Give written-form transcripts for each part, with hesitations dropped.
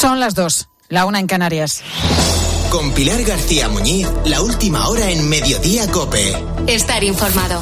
Son las 2, la 1 en Canarias. Con Pilar García Muñiz, la última hora en Mediodía COPE. Estar informado.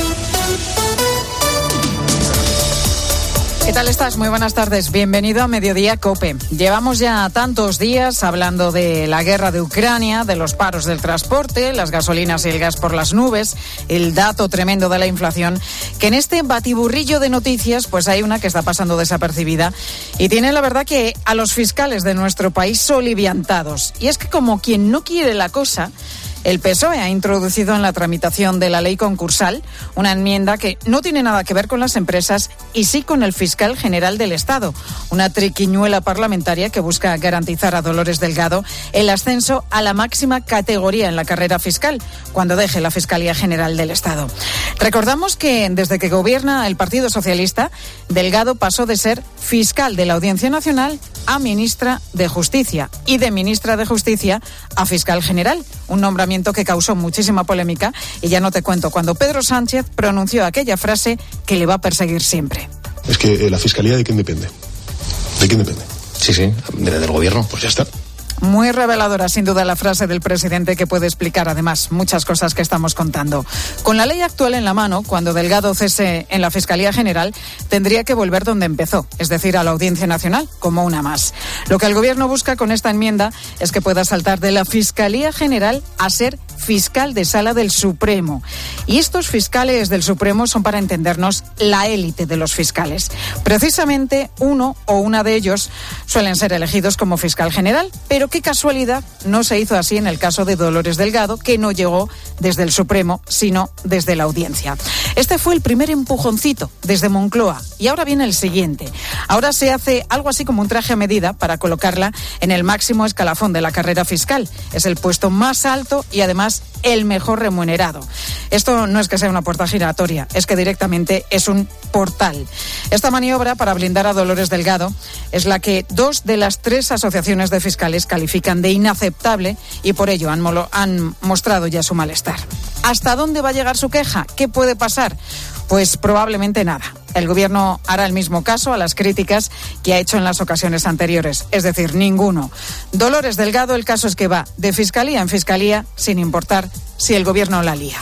¿Qué tal estás? Muy buenas tardes. Bienvenido a Mediodía COPE. Llevamos ya tantos días hablando de la guerra de Ucrania, de los paros del transporte, las gasolinas y el gas por las nubes, el dato tremendo de la inflación, que en este batiburrillo de noticias pues hay una que está pasando desapercibida y tiene la verdad que a los fiscales de nuestro país soliviantados. Y es que como quien no quiere la cosa, el PSOE ha introducido en la tramitación de la ley concursal una enmienda que no tiene nada que ver con las empresas y sí con el fiscal general del Estado. Una triquiñuela parlamentaria que busca garantizar a Dolores Delgado el ascenso a la máxima categoría en la carrera fiscal cuando deje la Fiscalía General del Estado. Recordamos que desde que gobierna el Partido Socialista, Delgado pasó de ser fiscal de la Audiencia Nacional a ministra de Justicia y de ministra de Justicia a fiscal general. Un nombramiento que causó muchísima polémica y ya no te cuento cuando Pedro Sánchez pronunció aquella frase que le va a perseguir siempre. Es que la Fiscalía, ¿de quién depende? ¿De quién depende? Sí, del gobierno. Pues ya está. Muy reveladora, sin duda, la frase del presidente que puede explicar, además, muchas cosas que estamos contando. Con la ley actual en la mano, cuando Delgado cese en la Fiscalía General, tendría que volver donde empezó, es decir, a la Audiencia Nacional, como una más. Lo que el Gobierno busca con esta enmienda es que pueda saltar de la Fiscalía General a ser fiscal de sala del Supremo. Y estos fiscales del Supremo son, para entendernos, la élite de los fiscales. Precisamente uno o una de ellos suelen ser elegidos como fiscal general, pero qué casualidad, no se hizo así en el caso de Dolores Delgado, que no llegó desde el Supremo, sino desde la Audiencia. Este fue el primer empujoncito desde Moncloa y ahora viene el siguiente. Ahora se hace algo así como un traje a medida para colocarla en el máximo escalafón de la carrera fiscal. Es el puesto más alto y además el mejor remunerado. Esto no es que sea una puerta giratoria, es que directamente es un portal. Esta maniobra para blindar a Dolores Delgado es la que 2 de las 3 asociaciones de fiscales califican de inaceptable y por ello han mostrado ya su malestar. ¿Hasta dónde va a llegar su queja? ¿Qué puede pasar? Pues probablemente nada. El Gobierno hará el mismo caso a las críticas que ha hecho en las ocasiones anteriores, es decir, ninguno. Dolores Delgado, el caso es que va de fiscalía en fiscalía, sin importar si el Gobierno la lía.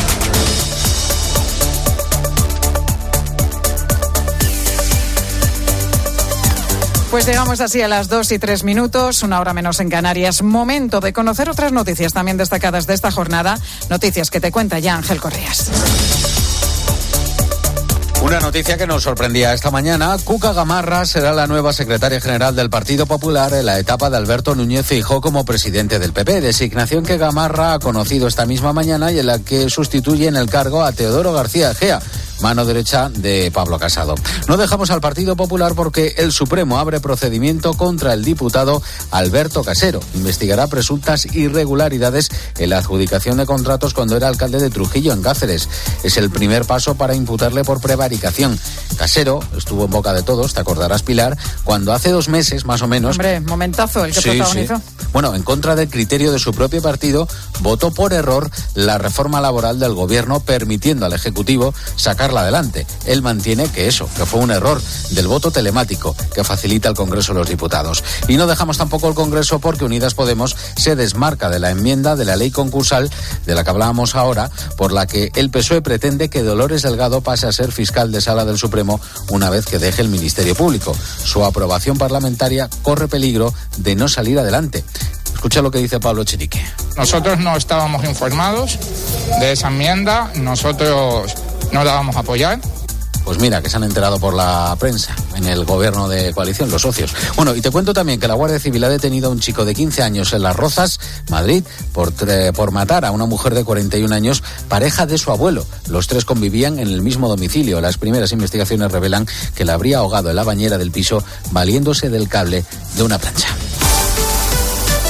Pues llegamos así a las 2:03, 1 hora menos en Canarias. Momento de conocer otras noticias también destacadas de esta jornada, noticias que te cuenta ya Ángel Correas. Una noticia que nos sorprendía esta mañana: Cuca Gamarra será la nueva secretaria general del Partido Popular en la etapa de Alberto Núñez Feijóo como presidente del PP, designación que Gamarra ha conocido esta misma mañana y en la que sustituye en el cargo a Teodoro García Egea, mano derecha de Pablo Casado. No dejamos al Partido Popular porque el Supremo abre procedimiento contra el diputado Alberto Casero. Investigará presuntas irregularidades en la adjudicación de contratos cuando era alcalde de Trujillo, en Cáceres. Es el primer paso para imputarle por prevaricación. Casero estuvo en boca de todos, te acordarás, Pilar, cuando hace 2 meses, más o menos... Hombre, momentazo el que protagonizó. Sí. Bueno, en contra del criterio de su propio partido, votó por error la reforma laboral del Gobierno, permitiendo al Ejecutivo sacarla adelante. Él mantiene que fue un error del voto telemático que facilita el Congreso de los Diputados. Y no dejamos tampoco el Congreso porque Unidas Podemos se desmarca de la enmienda de la ley concursal de la que hablábamos ahora, por la que el PSOE pretende que Dolores Delgado pase a ser fiscal de sala del Supremo una vez que deje el Ministerio Público. Su aprobación parlamentaria corre peligro de no salir adelante. Escucha lo que dice Pablo Echenique. Nosotros no estábamos informados de esa enmienda, nosotros no la vamos a apoyar. Pues mira, que se han enterado por la prensa en el gobierno de coalición, los socios. Bueno, y te cuento también que la Guardia Civil ha detenido a un chico de 15 años en Las Rozas, Madrid, por matar a una mujer de 41 años, pareja de su abuelo. Los 3 convivían en el mismo domicilio. Las primeras investigaciones revelan que la habría ahogado en la bañera del piso valiéndose del cable de una plancha.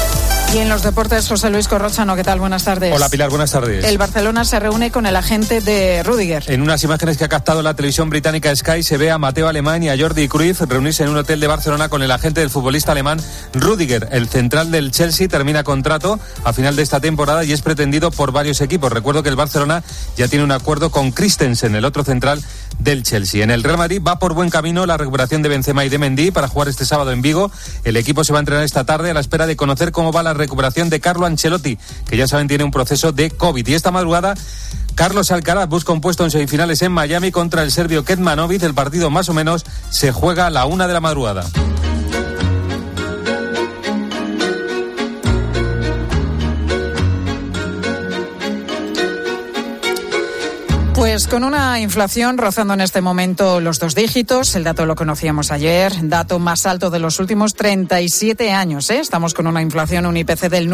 Y en los deportes, José Luis Corrochano, ¿qué tal? Buenas tardes. Hola Pilar, buenas tardes. El Barcelona se reúne con el agente de Rüdiger. En unas imágenes que ha captado la televisión británica Sky se ve a Mateo Alemán y a Jordi Cruyff reunirse en un hotel de Barcelona con el agente del futbolista alemán Rüdiger. El central del Chelsea termina contrato a final de esta temporada y es pretendido por varios equipos. Recuerdo que el Barcelona ya tiene un acuerdo con Christensen, el otro central del Chelsea. En el Real Madrid va por buen camino la recuperación de Benzema y de Mendy para jugar este sábado en Vigo. El equipo se va a entrenar esta tarde a la espera de conocer cómo va la recuperación de Carlo Ancelotti, que ya saben tiene un proceso de COVID. Y esta madrugada Carlos Alcaraz busca un puesto en semifinales en Miami contra el serbio Kecmanovic. El partido más o menos se juega a la 1 de la madrugada. Pues con una inflación rozando en este momento los 2 dígitos, el dato lo conocíamos ayer, dato más alto de los últimos 37 años, Estamos con una inflación, un IPC del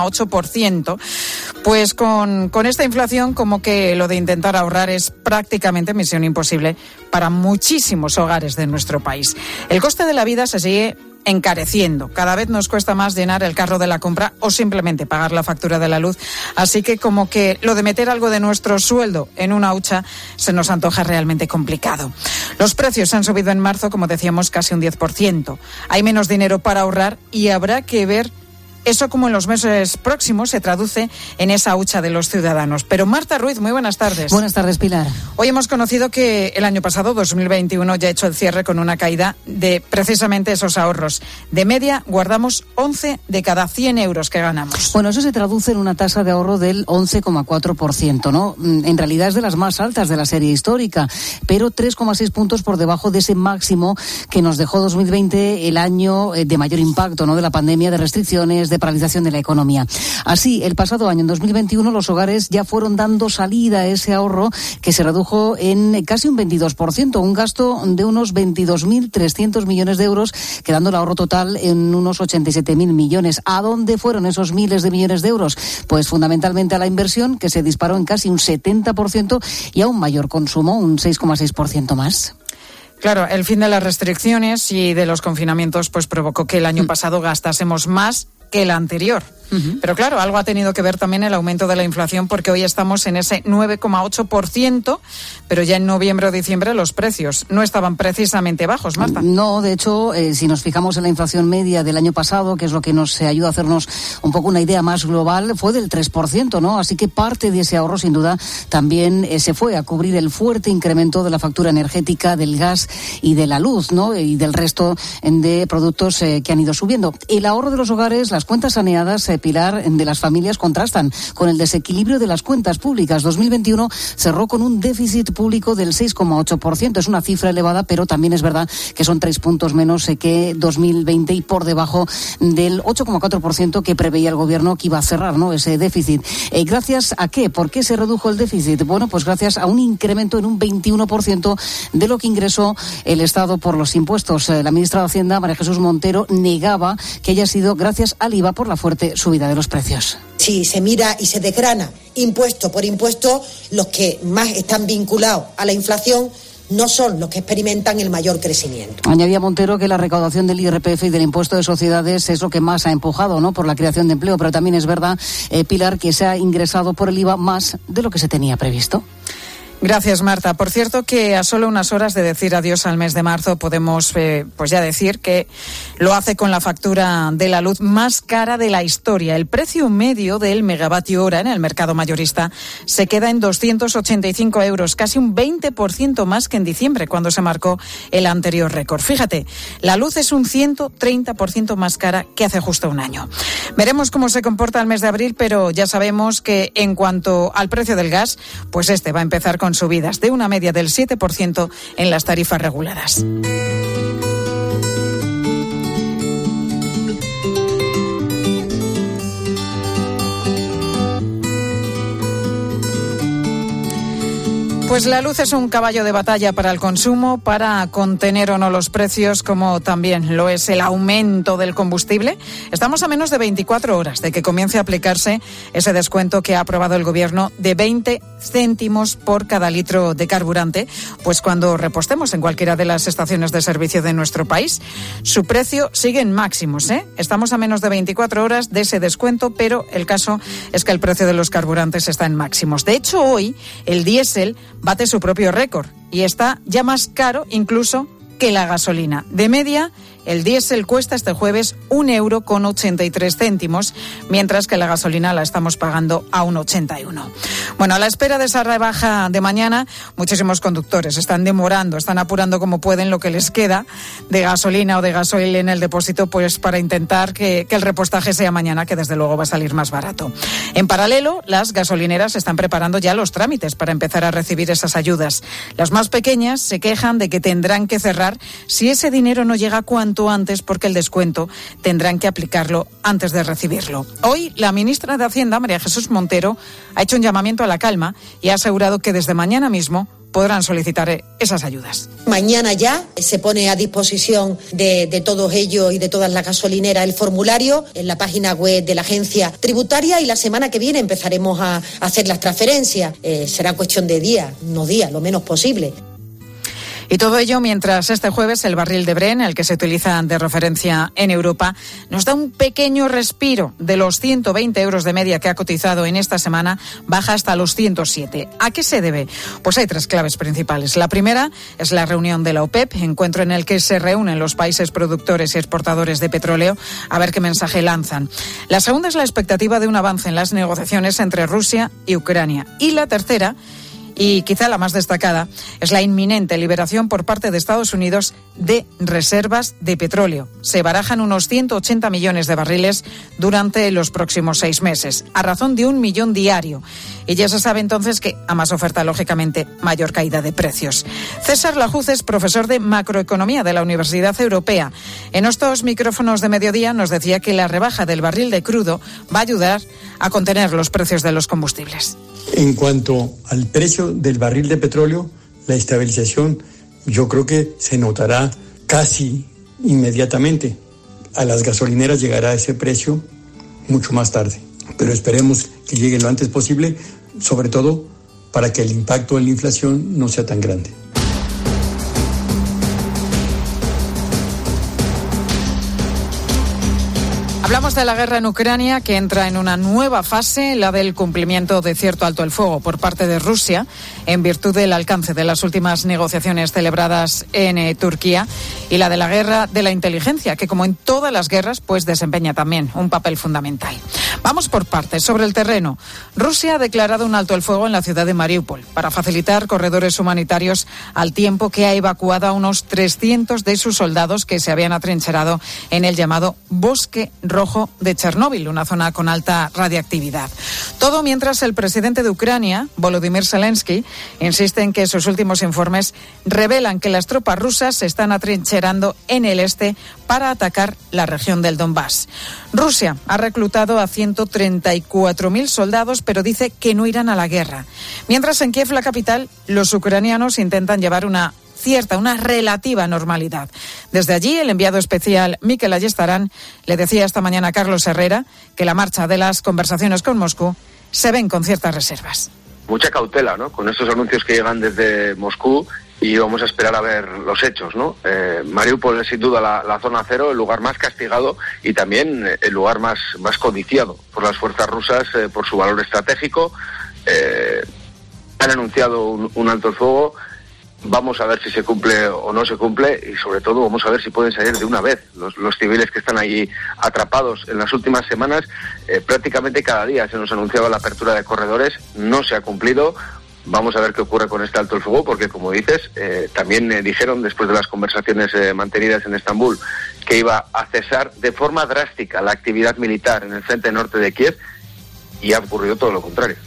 9,8%, pues con esta inflación como que lo de intentar ahorrar es prácticamente misión imposible para muchísimos hogares de nuestro país. El coste de la vida se sigue encareciendo. Cada vez nos cuesta más llenar el carro de la compra o simplemente pagar la factura de la luz. Así que como que lo de meter algo de nuestro sueldo en una hucha se nos antoja realmente complicado. Los precios han subido en marzo, como decíamos, casi un 10%. Hay menos dinero para ahorrar y habrá que ver eso como en los meses próximos se traduce en esa hucha de los ciudadanos. Pero Marta Ruiz, muy buenas tardes. Buenas tardes, Pilar. Hoy hemos conocido que el año pasado, 2021, ya ha hecho el cierre con una caída de precisamente esos ahorros. De media guardamos 11 de cada 100 euros que ganamos. Bueno, eso se traduce en una tasa de ahorro del 11,4%, ¿no? En realidad es de las más altas de la serie histórica, pero 3,6 puntos por debajo de ese máximo que nos dejó 2020, el año de mayor impacto, ¿no? De la pandemia, de restricciones, de paralización de la economía. Así, el pasado año, en 2021, los hogares ya fueron dando salida a ese ahorro que se redujo en casi un 22%, un gasto de unos 22.300 millones de euros, quedando el ahorro total en unos 87.000 millones. ¿A dónde fueron esos miles de millones de euros? Pues fundamentalmente a la inversión, que se disparó en casi un 70%, y a un mayor consumo, un 6,6% más. Claro, el fin de las restricciones y de los confinamientos pues provocó que el año pasado gastásemos más que el anterior. Pero claro, algo ha tenido que ver también el aumento de la inflación, porque hoy estamos en ese 9,8%, pero ya en noviembre o diciembre los precios no estaban precisamente bajos, Marta. No, de hecho, si nos fijamos en la inflación media del año pasado, que es lo que nos ayuda a hacernos un poco una idea más global, fue del 3%, ¿no? Así que parte de ese ahorro, sin duda, también se fue a cubrir el fuerte incremento de la factura energética, del gas y de la luz, ¿no? Y del resto de productos que han ido subiendo. El ahorro de los hogares, las cuentas saneadas, Pilar, de las familias contrastan con el desequilibrio de las cuentas públicas. 2021 cerró con un déficit público del 6,8%. Es una cifra elevada, pero también es verdad que son 3 puntos menos que 2020 y por debajo del 8,4% que preveía el gobierno que iba a cerrar, ¿no? Ese déficit. ¿Gracias a qué? ¿Por qué se redujo el déficit? Bueno, pues gracias a un incremento en un 21% de lo que ingresó el Estado por los impuestos. La ministra de Hacienda, María Jesús Montero, negaba que haya sido gracias al IVA por la fuerte subida de los precios. Si se mira y se desgrana impuesto por impuesto, los que más están vinculados a la inflación no son los que experimentan el mayor crecimiento. Añadía Montero que la recaudación del IRPF y del impuesto de sociedades es lo que más ha empujado, ¿no? Por la creación de empleo, pero también es verdad, Pilar, que se ha ingresado por el IVA más de lo que se tenía previsto. Gracias, Marta. Por cierto, que a solo unas horas de decir adiós al mes de marzo podemos pues ya decir que lo hace con la factura de la luz más cara de la historia. El precio medio del megavatio hora en el mercado mayorista se queda en 285 euros, casi un 20% más que en diciembre, cuando se marcó el anterior récord. Fíjate, la luz es un 130% más cara que hace justo un año. Veremos cómo se comporta el mes de abril, pero ya sabemos que en cuanto al precio del gas, pues este va a empezar con subidas de una media del 7% en las tarifas reguladas. Pues la luz es un caballo de batalla para el consumo, para contener o no los precios, como también lo es el aumento del combustible. Estamos a menos de 24 horas de que comience a aplicarse ese descuento que ha aprobado el Gobierno de 20 céntimos por cada litro de carburante, pues cuando repostemos en cualquiera de las estaciones de servicio de nuestro país. Su precio sigue en máximos, Estamos a menos de 24 horas de ese descuento, pero el caso es que el precio de los carburantes está en máximos. De hecho, hoy el diésel bate su propio récord y está ya más caro incluso que la gasolina. De media, el diésel cuesta este jueves 1,83 €, mientras que la gasolina la estamos pagando a 1,81. Bueno, a la espera de esa rebaja de mañana, muchísimos conductores están demorando, están apurando como pueden lo que les queda de gasolina o de gasoil en el depósito, pues para intentar que el repostaje sea mañana, que desde luego va a salir más barato. En paralelo, las gasolineras están preparando ya los trámites para empezar a recibir esas ayudas. Las más pequeñas se quejan de que tendrán que cerrar si ese dinero no llega cuanto antes, porque el descuento tendrán que aplicarlo antes de recibirlo. Hoy, la ministra de Hacienda, María Jesús Montero, ha hecho un llamamiento a la calma y ha asegurado que desde mañana mismo podrán solicitar esas ayudas. Mañana ya se pone a disposición de todos ellos y de todas las gasolineras el formulario en la página web de la agencia tributaria, y la semana que viene empezaremos a hacer las transferencias. Será cuestión de días, unos días, lo menos posible. Y todo ello mientras este jueves el barril de Brent, el que se utiliza de referencia en Europa, nos da un pequeño respiro. De los 120 € de media que ha cotizado en esta semana, baja hasta los 107. ¿A qué se debe? Pues hay tres claves principales. La primera es la reunión de la OPEP, encuentro en el que se reúnen los países productores y exportadores de petróleo a ver qué mensaje lanzan. La segunda es la expectativa de un avance en las negociaciones entre Rusia y Ucrania. Y la tercera, y quizá la más destacada, es la inminente liberación por parte de Estados Unidos de reservas de petróleo. Se barajan unos 180 millones de barriles durante los próximos 6 meses, a razón de 1 millón diario. Y ya se sabe entonces que, a más oferta, lógicamente, mayor caída de precios. César Lajuz es profesor de macroeconomía de la Universidad Europea. En estos micrófonos de mediodía nos decía que la rebaja del barril de crudo va a ayudar a contener los precios de los combustibles. En cuanto al precio del barril de petróleo, la estabilización yo creo que se notará casi inmediatamente. A las gasolineras llegará ese precio mucho más tarde, pero esperemos que llegue lo antes posible, sobre todo para que el impacto en la inflación no sea tan grande. Hablamos de la guerra en Ucrania, que entra en una nueva fase, la del cumplimiento de cierto alto el fuego por parte de Rusia, en virtud del alcance de las últimas negociaciones celebradas en Turquía, y la de la guerra de la inteligencia, que como en todas las guerras, pues desempeña también un papel fundamental. Vamos por partes. Sobre el terreno, Rusia ha declarado un alto el fuego en la ciudad de Mariupol para facilitar corredores humanitarios, al tiempo que ha evacuado a unos 300 de sus soldados que se habían atrincherado en el llamado Bosque Rojo de Chernóbil, una zona con alta radiactividad. Todo mientras el presidente de Ucrania, Volodymyr Zelensky, insiste en que sus últimos informes revelan que las tropas rusas se están atrincherando en el este para atacar la región del Donbass. Rusia ha reclutado a 134.000 soldados, pero dice que no irán a la guerra. Mientras en Kiev, la capital, los ucranianos intentan llevar una relativa normalidad. Desde allí, el enviado especial Mikel Ayestarán le decía esta mañana a Carlos Herrera que la marcha de las conversaciones con Moscú se ven con ciertas reservas. Mucha cautela, ¿no?, con estos anuncios que llegan desde Moscú, y vamos a esperar a ver los hechos, ¿no? Mariupol es sin duda la zona cero, el lugar más castigado y también el lugar más codiciado por las fuerzas rusas, por su valor estratégico. Han anunciado un alto el fuego. Vamos a ver si se cumple o no se cumple, y sobre todo vamos a ver si pueden salir de una vez los civiles que están allí atrapados. En las últimas semanas prácticamente cada día se nos anunciaba la apertura de corredores, no se ha cumplido. Vamos a ver qué ocurre con este alto el fuego, porque como dices, también dijeron después de las conversaciones mantenidas en Estambul que iba a cesar de forma drástica la actividad militar en el frente norte de Kiev, y ha ocurrido todo lo contrario.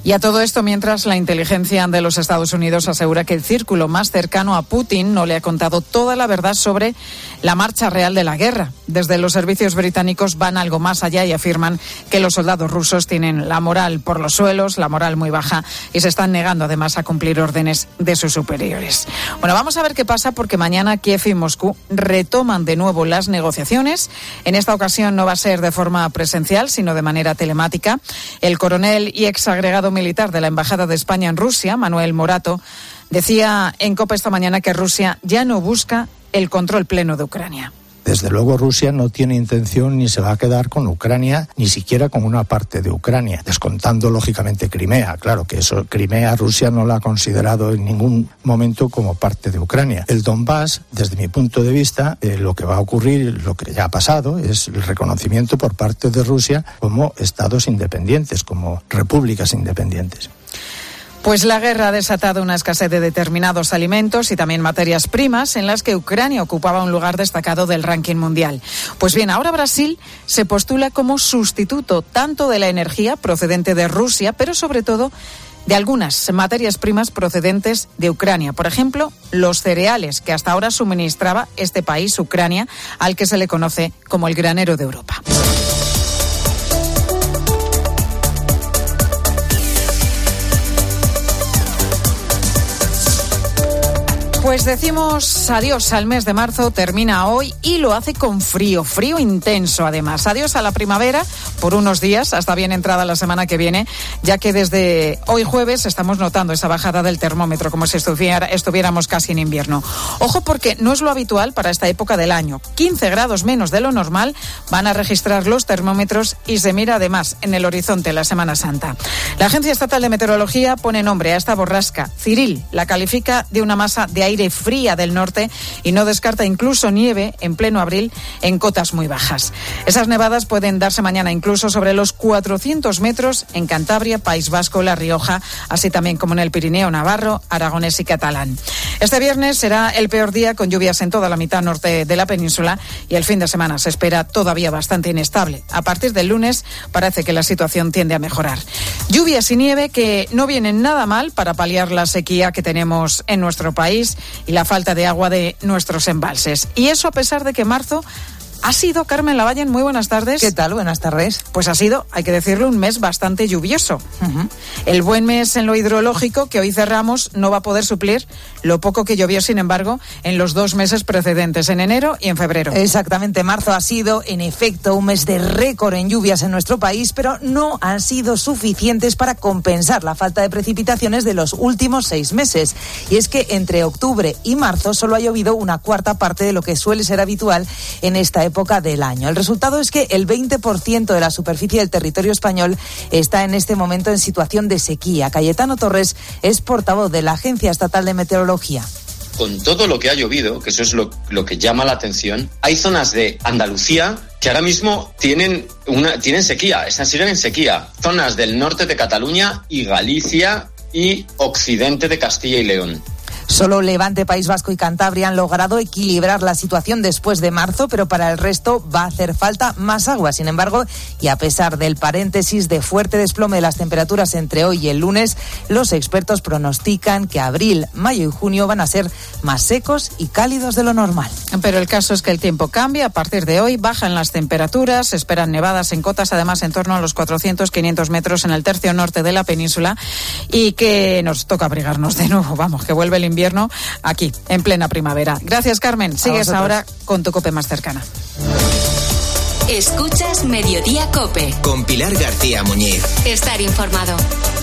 Y a todo esto, mientras la inteligencia de los Estados Unidos asegura que el círculo más cercano a Putin no le ha contado toda la verdad sobre la marcha real de la guerra. Desde los servicios británicos van algo más allá y afirman que los soldados rusos tienen la moral por los suelos, la moral muy baja, y se están negando además a cumplir órdenes de sus superiores. Bueno, vamos a ver qué pasa, porque mañana Kiev y Moscú retoman de nuevo las negociaciones. En esta ocasión no va a ser de forma presencial, sino de manera telemática. El coronel y exagregado militar de la Embajada de España en Rusia, Manuel Morato, decía en COPE esta mañana que Rusia ya no busca el control pleno de Ucrania. Desde luego Rusia no tiene intención ni se va a quedar con Ucrania, ni siquiera con una parte de Ucrania, descontando lógicamente Crimea. Claro que eso, Crimea Rusia no la ha considerado en ningún momento como parte de Ucrania. El Donbass, desde mi punto de vista, lo que va a ocurrir, lo que ya ha pasado, es el reconocimiento por parte de Rusia como estados independientes, como repúblicas independientes. Pues la guerra ha desatado una escasez de determinados alimentos y también materias primas, en las que Ucrania ocupaba un lugar destacado del ranking mundial. Pues bien, ahora Brasil se postula como sustituto tanto de la energía procedente de Rusia, pero sobre todo de algunas materias primas procedentes de Ucrania. Por ejemplo, los cereales que hasta ahora suministraba este país, Ucrania, al que se le conoce como el granero de Europa. Pues decimos adiós al mes de marzo, termina hoy y lo hace con frío intenso además. Adiós a la primavera por unos días, hasta bien entrada la semana que viene, ya que desde hoy jueves estamos notando esa bajada del termómetro, como si estuviéramos casi en invierno. Ojo, porque no es lo habitual para esta época del año. 15 grados menos de lo normal van a registrar los termómetros y se mira además en el horizonte la Semana Santa. La Agencia Estatal de Meteorología pone nombre a esta borrasca. Ciril la califica de una masa de aire fría del norte y no descarta incluso nieve en pleno abril en cotas muy bajas. Esas nevadas pueden darse mañana incluso sobre los 400 metros en Cantabria, País Vasco, La Rioja, así también como en el Pirineo, Navarro, Aragonés y Catalán. Este viernes será el peor día, con lluvias en toda la mitad norte de la península, y el fin de semana se espera todavía bastante inestable. A partir del lunes parece que la situación tiende a mejorar. Lluvias y nieve que no vienen nada mal para paliar la sequía que tenemos en nuestro país y la falta de agua de nuestros embalses. Y eso a pesar de que marzo ha sido, Carmen Lavallen, muy buenas tardes. ¿Qué tal? Buenas tardes. Pues ha sido, hay que decirlo, un mes bastante lluvioso. El buen mes en lo hidrológico que hoy cerramos no va a poder suplir lo poco que llovió, sin embargo, en los 2 meses precedentes, en enero y en febrero. Exactamente, marzo ha sido, en efecto, un mes de récord en lluvias en nuestro país, pero no han sido suficientes para compensar la falta de precipitaciones de los últimos 6 meses. Y es que entre octubre y marzo solo ha llovido una cuarta parte de lo que suele ser habitual en esta época del año. El resultado es que el 20% de la superficie del territorio español está en este momento en situación de sequía. Cayetano Torres es portavoz de la Agencia Estatal de Meteorología. Con todo lo que ha llovido, que eso es lo que llama la atención, hay zonas de Andalucía que ahora mismo tienen sequía, siguen en sequía. Zonas del norte de Cataluña y Galicia y occidente de Castilla y León. Solo Levante, País Vasco y Cantabria han logrado equilibrar la situación después de marzo, pero para el resto va a hacer falta más agua. Sin embargo, y a pesar del paréntesis de fuerte desplome de las temperaturas entre hoy y el lunes, los expertos pronostican que abril, mayo y junio van a ser más secos y cálidos de lo normal. Pero el caso es que el tiempo cambia. A partir de hoy bajan las temperaturas, se esperan nevadas en cotas, además en torno a los 400-500 metros en el tercio norte de la península, y que nos toca abrigarnos de nuevo. Vamos, que vuelve el invierno aquí, en plena primavera. Gracias, Carmen. Sigues ahora con tu COPE más cercana. Escuchas Mediodía COPE. Con Pilar García Muñiz. Estar informado.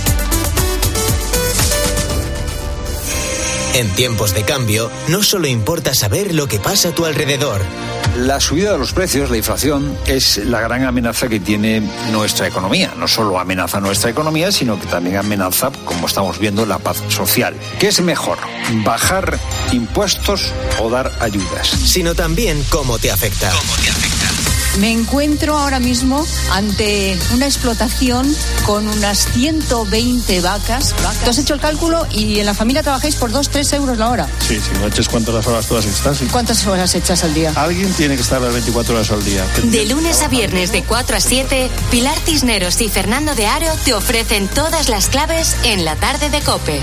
En tiempos de cambio, no solo importa saber lo que pasa a tu alrededor. La subida de los precios, la inflación, es la gran amenaza que tiene nuestra economía. No solo amenaza nuestra economía, sino que también amenaza, como estamos viendo, la paz social. ¿Qué es mejor? ¿Bajar impuestos o dar ayudas? Sino también cómo te afecta. Me encuentro ahora mismo ante una explotación con unas 120 vacas. ¿Tú has hecho el cálculo y en la familia trabajáis por 2-3 euros la hora? Sí, si no eches cuántas horas todas estás. Sí. ¿Cuántas horas echas al día? Alguien tiene que estar las 24 horas al día. De lunes a viernes de 4 a 7, Pilar Cisneros y Fernando de Aro te ofrecen todas las claves en la tarde de COPE.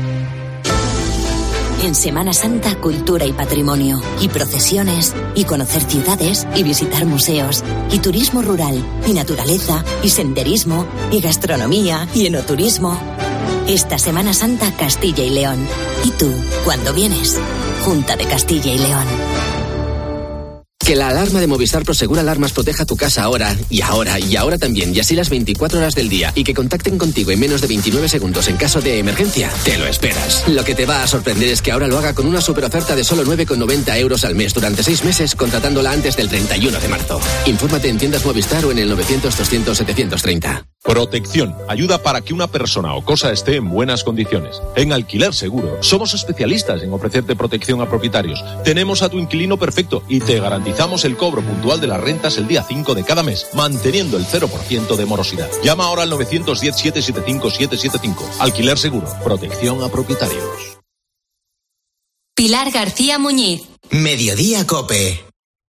En Semana Santa, cultura y patrimonio, y procesiones, y conocer ciudades, y visitar museos, y turismo rural, y naturaleza, y senderismo, y gastronomía, y enoturismo. Esta Semana Santa, Castilla y León. ¿Y tú, cuándo vienes? Junta de Castilla y León. Que la alarma de Movistar Prosegur Alarmas proteja tu casa ahora, y ahora, y ahora también, y así las 24 horas del día, y que contacten contigo en menos de 29 segundos en caso de emergencia, te lo esperas. Lo que te va a sorprender es que ahora lo haga con una superoferta de solo 9,90 euros al mes durante 6 meses, contratándola antes del 31 de marzo. Infórmate en tiendas Movistar o en el 900-200-730. Protección. Ayuda para que una persona o cosa esté en buenas condiciones. En Alquiler Seguro somos especialistas en ofrecerte protección a propietarios. Tenemos a tu inquilino perfecto y te garantizamos el cobro puntual de las rentas el día 5 de cada mes, manteniendo el 0% de morosidad. Llama ahora al 910-775-775. Alquiler Seguro. Protección a propietarios. Pilar García Muñiz. Mediodía COPE.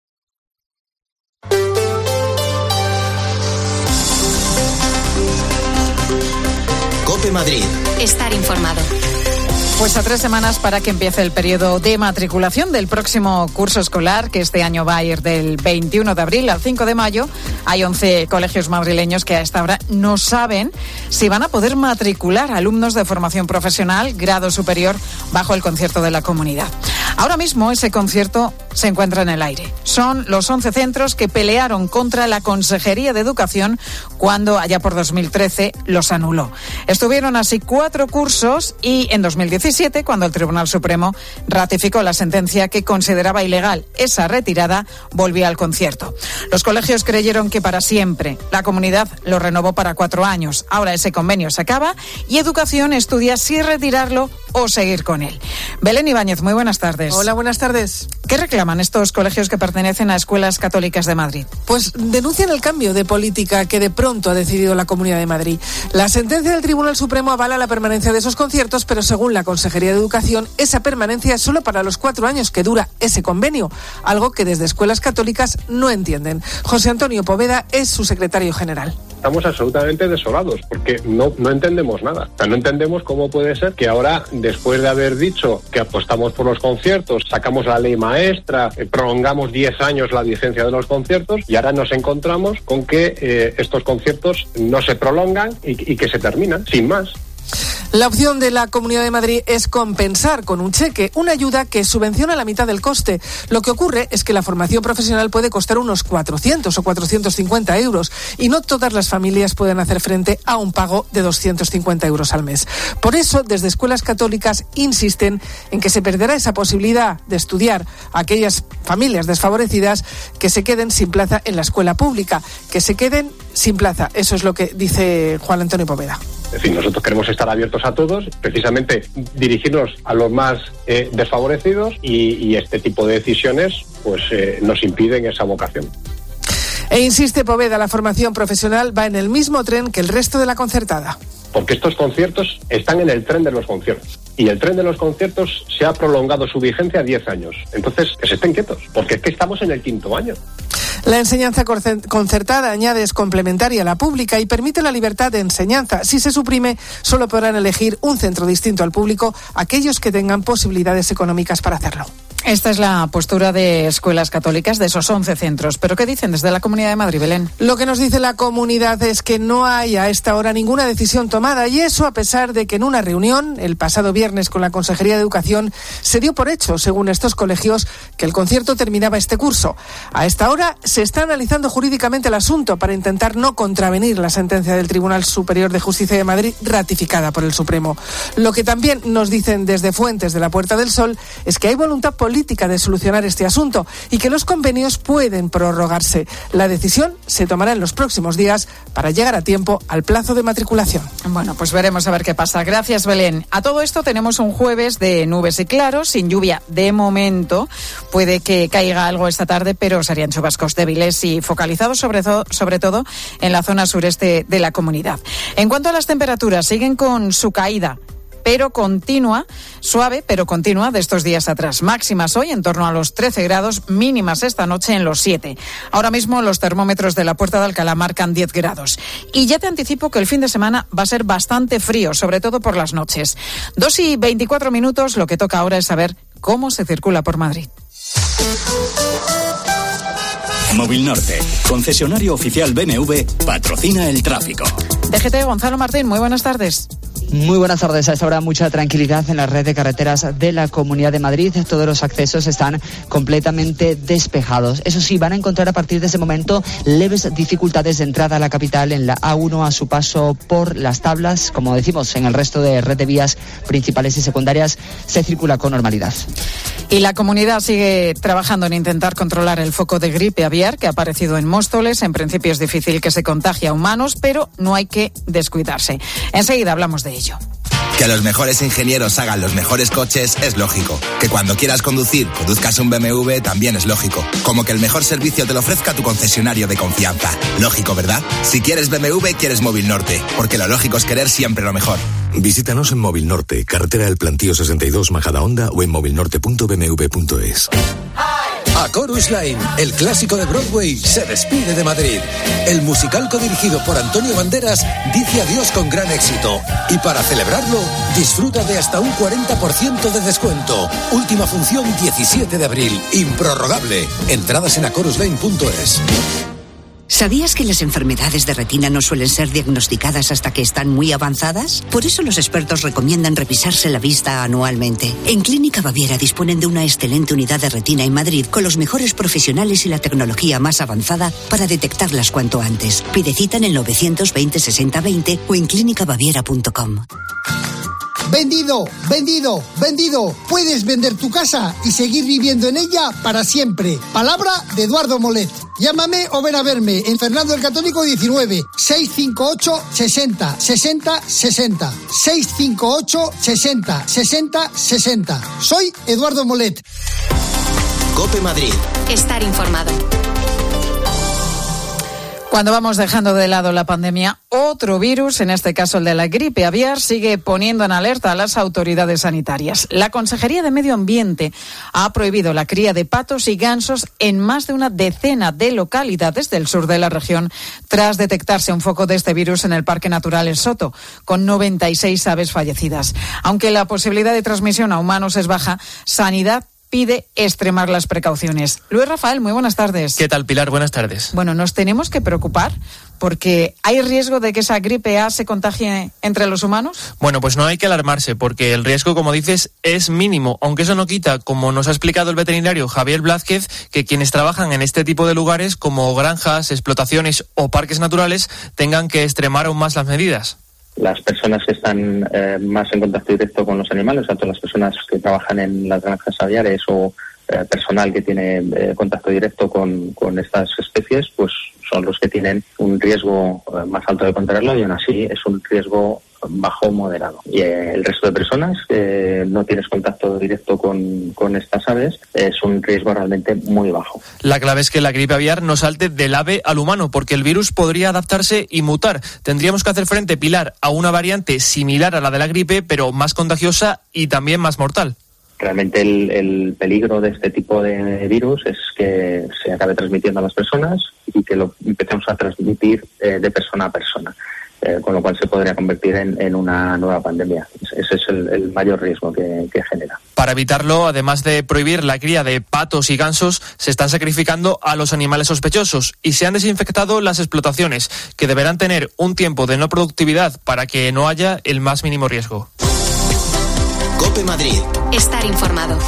COPE Madrid. Estar informado. Pues a 3 semanas para que empiece el periodo de matriculación del próximo curso escolar, que este año va a ir del 21 de abril al 5 de mayo, hay 11 colegios madrileños que a esta hora no saben si van a poder matricular alumnos de formación profesional, grado superior, bajo el concierto de la comunidad. Ahora mismo ese concierto se encuentra en el aire. Son los 11 centros que pelearon contra la Consejería de Educación cuando, allá por 2013, los anuló. Estuvieron así 4 cursos y en 2017, cuando el Tribunal Supremo ratificó la sentencia que consideraba ilegal esa retirada, volvió al concierto. Los colegios creyeron que para siempre. La comunidad lo renovó para 4 años. Ahora ese convenio se acaba y Educación estudia si retirarlo o seguir con él. Belén Ibáñez, muy buenas tardes. Hola, buenas tardes. ¿Qué reclaman estos colegios que pertenecen a escuelas católicas de Madrid? Pues denuncian el cambio de política que de pronto ha decidido la Comunidad de Madrid. La sentencia del Tribunal Supremo avala la permanencia de esos conciertos, pero según la Consejería de Educación, esa permanencia es solo para los 4 años que dura ese convenio, algo que desde escuelas católicas no entienden. José Antonio Poveda es su secretario general. Estamos absolutamente desolados porque no entendemos nada. O sea, no entendemos cómo puede ser que ahora, después de haber dicho que apostamos por los conciertos, sacamos la ley maestra, prolongamos 10 años la vigencia de los conciertos y ahora nos encontramos con que estos conciertos no se prolongan y que se terminan, sin más. La opción de la Comunidad de Madrid es compensar con un cheque, una ayuda que subvenciona la mitad del coste. Lo que ocurre es que la formación profesional puede costar unos 400 o 450 euros y no todas las familias pueden hacer frente a un pago de 250 euros al mes. Por eso, desde escuelas católicas insisten en que se perderá esa posibilidad de estudiar a aquellas familias desfavorecidas que se queden sin plaza en la escuela pública, que se queden sin plaza. Eso es lo que dice Juan Antonio Poveda. En fin, nosotros queremos estar abiertos a todos, precisamente dirigirnos a los más desfavorecidos y este tipo de decisiones pues nos impiden esa vocación. E insiste Poveda, la formación profesional va en el mismo tren que el resto de la concertada. Porque estos conciertos están en el tren de los conciertos. Y el tren de los conciertos se ha prolongado su vigencia a 10 años. Entonces, que se estén quietos, porque es que estamos en el 5º año. La enseñanza concertada, añade, es complementaria a la pública y permite la libertad de enseñanza. Si se suprime, solo podrán elegir un centro distinto al público aquellos que tengan posibilidades económicas para hacerlo. Esta es la postura de escuelas católicas de esos 11 centros. ¿Pero qué dicen desde la Comunidad de Madrid, Belén? Lo que nos dice la comunidad es que no hay a esta hora ninguna decisión tomada, y eso a pesar de que en una reunión el pasado viernes con la Consejería de Educación se dio por hecho, según estos colegios, que el concierto terminaba este curso. A esta hora se está analizando jurídicamente el asunto para intentar no contravenir la sentencia del Tribunal Superior de Justicia de Madrid ratificada por el Supremo. Lo que también nos dicen desde fuentes de la Puerta del Sol es que hay voluntad política política de solucionar este asunto y que los convenios pueden prorrogarse. La decisión se tomará en los próximos días para llegar a tiempo al plazo de matriculación. Bueno, pues veremos a ver qué pasa. Gracias, Belén. A todo esto tenemos un jueves de nubes y claros, sin lluvia de momento. Puede que caiga algo esta tarde, pero serían chubascos débiles y focalizados sobre todo en la zona sureste de la comunidad. En cuanto a las temperaturas, siguen con su caída, pero continua, suave, pero continua de estos días atrás. Máximas hoy en torno a los 13 grados, mínimas esta noche en los 7. Ahora mismo los termómetros de la Puerta de Alcalá marcan 10 grados. Y ya te anticipo que el fin de semana va a ser bastante frío, sobre todo por las noches. 2:24, lo que toca ahora es saber cómo se circula por Madrid. Móvil Norte, concesionario oficial BMW, patrocina el tráfico. DGT, Gonzalo Martín, muy buenas tardes. Muy buenas tardes. A esta hora mucha tranquilidad en la red de carreteras de la Comunidad de Madrid. Todos los accesos están completamente despejados. Eso sí, van a encontrar a partir de ese momento leves dificultades de entrada a la capital en la A1 a su paso por Las Tablas. Como decimos, en el resto de red de vías principales y secundarias se circula con normalidad. Y la comunidad sigue trabajando en intentar controlar el foco de gripe aviar que ha aparecido en Móstoles. En principio es difícil que se contagie a humanos, pero no hay que descuidarse. Enseguida hablamos de ello. Que los mejores ingenieros hagan los mejores coches es lógico. Que cuando quieras conducir, conduzcas un BMW también es lógico. Como que el mejor servicio te lo ofrezca tu concesionario de confianza. Lógico, ¿verdad? Si quieres BMW, quieres Móvil Norte. Porque lo lógico es querer siempre lo mejor. Visítanos en Móvil Norte, carretera del Plantío 62, Majadahonda, o en movilnorte.bmw.es. A Chorus Line, el clásico de Broadway, se despide de Madrid. El musical codirigido por Antonio Banderas dice adiós con gran éxito. Y para celebrarlo, disfruta de hasta un 40% de descuento. Última función 17 de abril, improrrogable. Entradas en achorusline.es. ¿Sabías que las enfermedades de retina no suelen ser diagnosticadas hasta que están muy avanzadas? Por eso los expertos recomiendan revisarse la vista anualmente. En Clínica Baviera disponen de una excelente unidad de retina en Madrid con los mejores profesionales y la tecnología más avanzada para detectarlas cuanto antes. Pide cita en el 920 60 20 o en clinicabaviera.com. ¡Vendido! ¡Vendido! ¡Vendido! Puedes vender tu casa y seguir viviendo en ella para siempre. Palabra de Eduardo Molet. Llámame o ven a verme en Fernando el Católico 19 658 60 60 60 658 60 60 60. Soy Eduardo Molet. COPE Madrid. Estar informado. Cuando vamos dejando de lado la pandemia, otro virus, en este caso el de la gripe aviar, sigue poniendo en alerta a las autoridades sanitarias. La Consejería de Medio Ambiente ha prohibido la cría de patos y gansos en más de una decena de localidades del sur de la región tras detectarse un foco de este virus en el Parque Natural El Soto, con 96 aves fallecidas. Aunque la posibilidad de transmisión a humanos es baja, Sanidad pide extremar las precauciones. Luis Rafael, muy buenas tardes. ¿Qué tal, Pilar? Buenas tardes. Bueno, nos tenemos que preocupar porque ¿hay riesgo de que esa gripe A se contagie entre los humanos? Bueno, pues no hay que alarmarse porque el riesgo, como dices, es mínimo, aunque eso no quita, como nos ha explicado el veterinario Javier Blázquez, que quienes trabajan en este tipo de lugares como granjas, explotaciones o parques naturales tengan que extremar aún más las medidas. Las personas que están más en contacto directo con los animales, tanto las personas que trabajan en las granjas aviares o personal que tiene contacto directo con estas especies, pues son los que tienen un riesgo más alto de contraerlo y aún así es un riesgo bajo o moderado. Y el resto de personas que no tienes contacto directo con estas aves es un riesgo realmente muy bajo. La clave es que la gripe aviar no salte del ave al humano, porque el virus podría adaptarse y mutar. Tendríamos que hacer frente, Pilar, a una variante similar a la de la gripe, pero más contagiosa y también más mortal. Realmente el peligro de este tipo de virus es que se acabe transmitiendo a las personas y que lo empecemos a transmitir de persona a persona. Con lo cual se podría convertir en una nueva pandemia. Ese es el mayor riesgo que genera. Para evitarlo, además de prohibir la cría de patos y gansos, se están sacrificando a los animales sospechosos y se han desinfectado las explotaciones, que deberán tener un tiempo de no productividad para que no haya el más mínimo riesgo. COPE Madrid. Estar informado.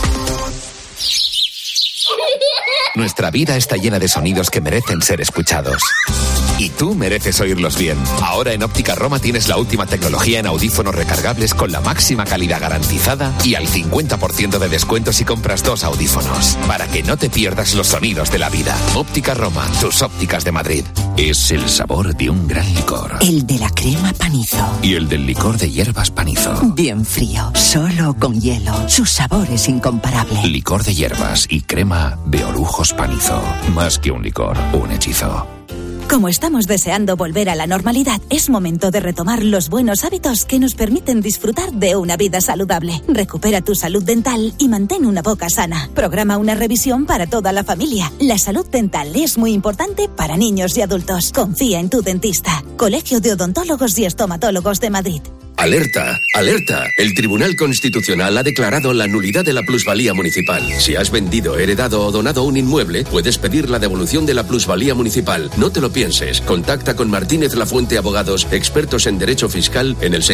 Nuestra vida está llena de sonidos que merecen ser escuchados. Y tú mereces oírlos bien. Ahora en Óptica Roma tienes la última tecnología en audífonos recargables con la máxima calidad garantizada y al 50% de descuento si compras 2 audífonos. Para que no te pierdas los sonidos de la vida. Óptica Roma, tus ópticas de Madrid. Es el sabor de un gran licor. El de la crema Panizo. Y el del licor de hierbas Panizo. Bien frío, solo con hielo. Su sabor es incomparable. Licor de hierbas y crema de Orujos Panizo. Más que un licor, un hechizo. Como estamos deseando volver a la normalidad, es momento de retomar los buenos hábitos que nos permiten disfrutar de una vida saludable. Recupera tu salud dental y mantén una boca sana. Programa una revisión para toda la familia. La salud dental es muy importante para niños y adultos. Confía en tu dentista. Colegio de Odontólogos y Estomatólogos de Madrid. ¡Alerta! ¡Alerta! El Tribunal Constitucional ha declarado la nulidad de la plusvalía municipal. Si has vendido, heredado o donado un inmueble, puedes pedir la devolución de la plusvalía municipal. No te lo pienses. Contacta con Martínez Lafuente Abogados, expertos en Derecho Fiscal, en el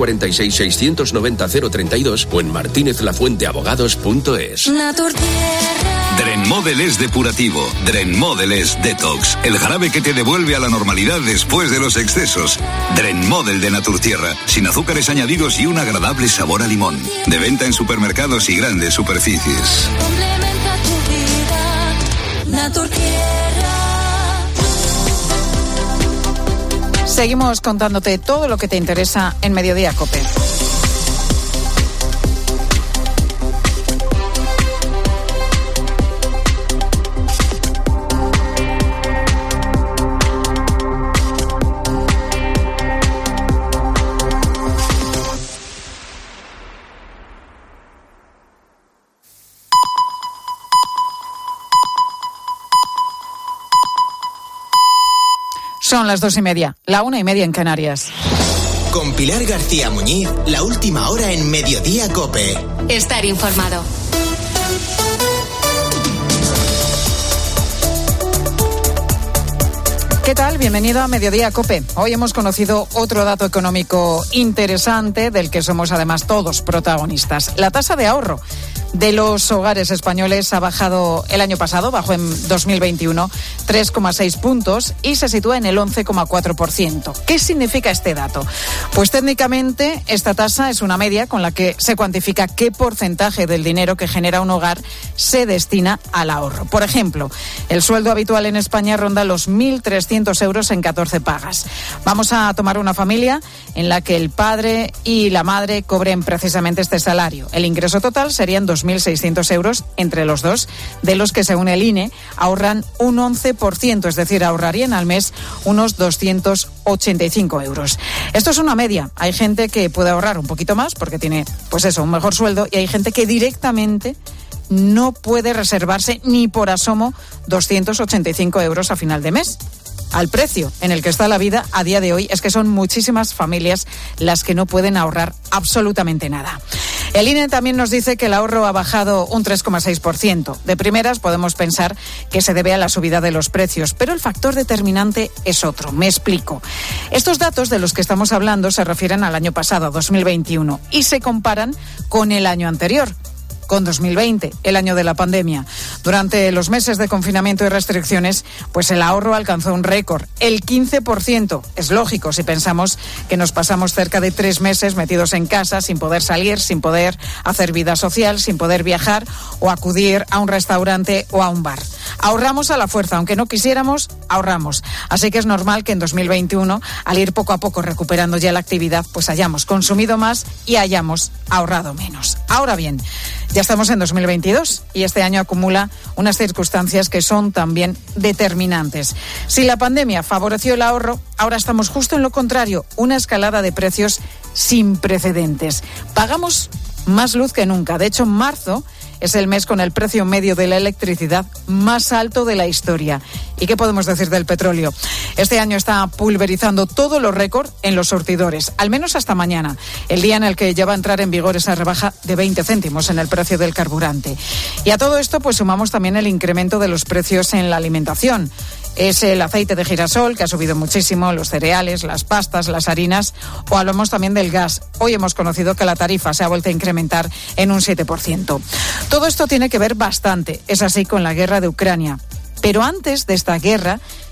646-690-032 o en martinezlafuenteabogados.es. Drenmodel es depurativo. Drenmodel es detox. El jarabe que te devuelve a la normalidad después de los excesos. Drenmodel de Naturtierra. Sin azúcares añadidos y un agradable sabor a limón. De venta en supermercados y grandes superficies. Complementa tu vida. Naturtierra. Seguimos contándote todo lo que te interesa en Mediodía COPE. Son las 2:30, la 1:30 en Canarias. Con Pilar García Muñiz, la última hora en Mediodía COPE. Estar informado. ¿Qué tal? Bienvenido a Mediodía COPE. Hoy hemos conocido otro dato económico interesante del que somos además todos protagonistas. La tasa de ahorro de los hogares españoles ha bajado el año pasado, bajó en 2021 3,6 puntos y se sitúa en el 11,4%. ¿Qué significa este dato? Pues técnicamente esta tasa es una media con la que se cuantifica qué porcentaje del dinero que genera un hogar se destina al ahorro. Por ejemplo, el sueldo habitual en España ronda los 1.300 euros en 14 pagas. Vamos a tomar una familia en la que el padre y la madre cobren precisamente este salario. El ingreso total serían 2.600 euros entre los dos, de los que según el INE ahorran un 11%, es decir, ahorrarían al mes unos 285 euros. Esto es una media. Hay gente que puede ahorrar un poquito más porque tiene, pues eso, un mejor sueldo, y hay gente que directamente no puede reservarse ni por asomo 285 euros a final de mes. Al precio en el que está la vida a día de hoy es que son muchísimas familias las que no pueden ahorrar absolutamente nada. El INE también nos dice que el ahorro ha bajado un 3,6%. De primeras podemos pensar que se debe a la subida de los precios, pero el factor determinante es otro. Me explico. Estos datos de los que estamos hablando se refieren al año pasado, 2021, y se comparan con el año anterior, con 2020, el año de la pandemia. Durante los meses de confinamiento y restricciones, pues el ahorro alcanzó un récord, el 15%. Es lógico si pensamos que nos pasamos cerca de 3 meses metidos en casa, sin poder salir, sin poder hacer vida social, sin poder viajar o acudir a un restaurante o a un bar. Ahorramos a la fuerza, aunque no quisiéramos, ahorramos. Así que es normal que en 2021, al ir poco a poco recuperando ya la actividad, pues hayamos consumido más y hayamos ahorrado menos. Ahora bien, ya estamos en 2022 y este año acumula unas circunstancias que son también determinantes. Si la pandemia favoreció el ahorro, ahora estamos justo en lo contrario, una escalada de precios sin precedentes. Pagamos más luz que nunca. De hecho, marzo es el mes con el precio medio de la electricidad más alto de la historia. ¿Y qué podemos decir del petróleo? Este año está pulverizando todos los récords en los surtidores, al menos hasta mañana, el día en el que ya va a entrar en vigor esa rebaja de 20 céntimos en el precio del carburante. Y a todo esto pues sumamos también el incremento de los precios en la alimentación. Es el aceite de girasol, que ha subido muchísimo, los cereales, las pastas, las harinas, o hablamos también del gas. Hoy hemos conocido que la tarifa se ha vuelto a incrementar en un 7%. Todo esto tiene que ver bastante, es así, con la guerra de Ucrania. Pero antes de esta guerra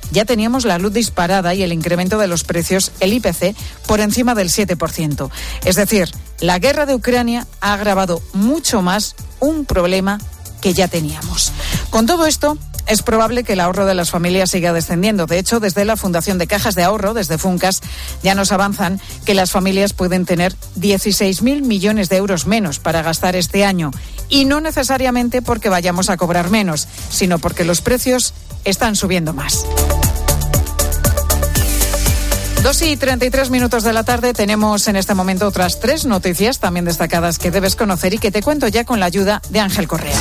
ya teníamos la luz disparada y el incremento de los precios, el IPC, por encima del 7%. Es decir, la guerra de Ucrania ha agravado mucho más un problema que ya teníamos. Con todo esto, es probable que el ahorro de las familias siga descendiendo. De hecho, desde la Fundación de Cajas de Ahorro, desde Funcas, ya nos avanzan que las familias pueden tener 16.000 millones de euros menos para gastar este año. Y no necesariamente porque vayamos a cobrar menos, sino porque los precios están subiendo más. 2:33 de la tarde, tenemos en este momento otras 3 noticias también destacadas que debes conocer y que te cuento ya con la ayuda de Ángel Correa.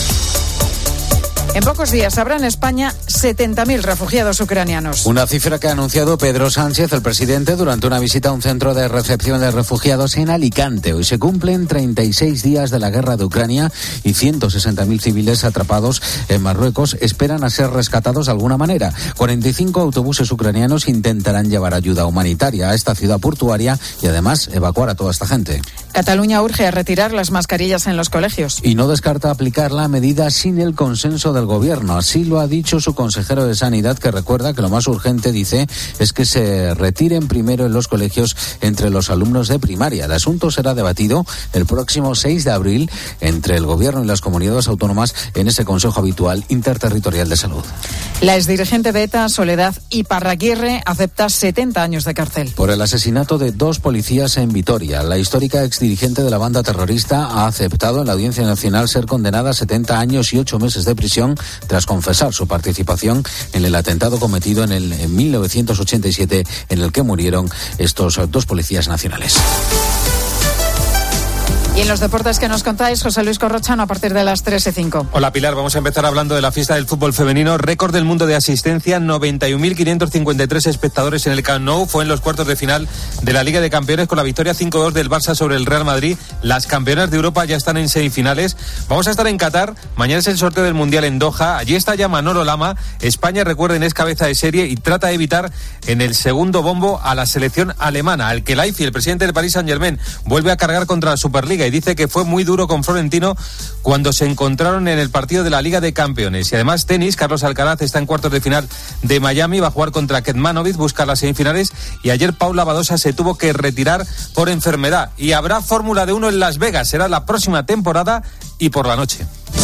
En pocos días habrá en España 70.000 refugiados ucranianos. Una cifra que ha anunciado Pedro Sánchez, el presidente, durante una visita a un centro de recepción de refugiados en Alicante. Hoy se cumplen 36 días de la guerra de Ucrania y 160.000 civiles atrapados en Marruecos esperan a ser rescatados de alguna manera. 45 autobuses ucranianos intentarán llevar ayuda humanitaria a esta ciudad portuaria y además evacuar a toda esta gente. Cataluña urge a retirar las mascarillas en los colegios. Y no descarta aplicar la medida sin el consenso del Gobierno. Así lo ha dicho su consejero de Sanidad, que recuerda que lo más urgente, dice, es que se retiren primero en los colegios entre los alumnos de primaria. El asunto será debatido el próximo 6 de abril entre el Gobierno y las comunidades autónomas en ese Consejo Habitual Interterritorial de Salud. La exdirigente de ETA, Soledad Iparraguirre, acepta 70 años de cárcel. Por el asesinato de 2 policías en Vitoria. La histórica exdirigente de la banda terrorista ha aceptado en la Audiencia Nacional ser condenada a 70 años y 8 meses de prisión tras confesar su participación en el atentado cometido en 1987 en el que murieron estos 2 policías nacionales. Y en los deportes que nos contáis, José Luis Corrochano, a partir de las 3:05. Hola Pilar, vamos a empezar hablando de la fiesta del fútbol femenino. Récord del mundo de asistencia, 91.553 espectadores en el Camp Nou. Fue en los cuartos de final de la Liga de Campeones con la victoria 5-2 del Barça sobre el Real Madrid. Las campeonas de Europa ya están en semifinales. Vamos a estar en Qatar. Mañana es el sorteo del Mundial en Doha. Allí está ya Manolo Lama. España, recuerden, es cabeza de serie y trata de evitar en el segundo bombo a la selección alemana. Al Khelaifi, el presidente del Paris Saint-Germain, vuelve a cargar contra la Superliga y dice que fue muy duro con Florentino cuando se encontraron en el partido de la Liga de Campeones. Y además tenis, Carlos Alcaraz está en cuartos de final de Miami, va a jugar contra Kecmanovic, busca las semifinales, y ayer Paula Badosa se tuvo que retirar por enfermedad. Y habrá Fórmula de 1 en Las Vegas, será la próxima temporada y por la noche.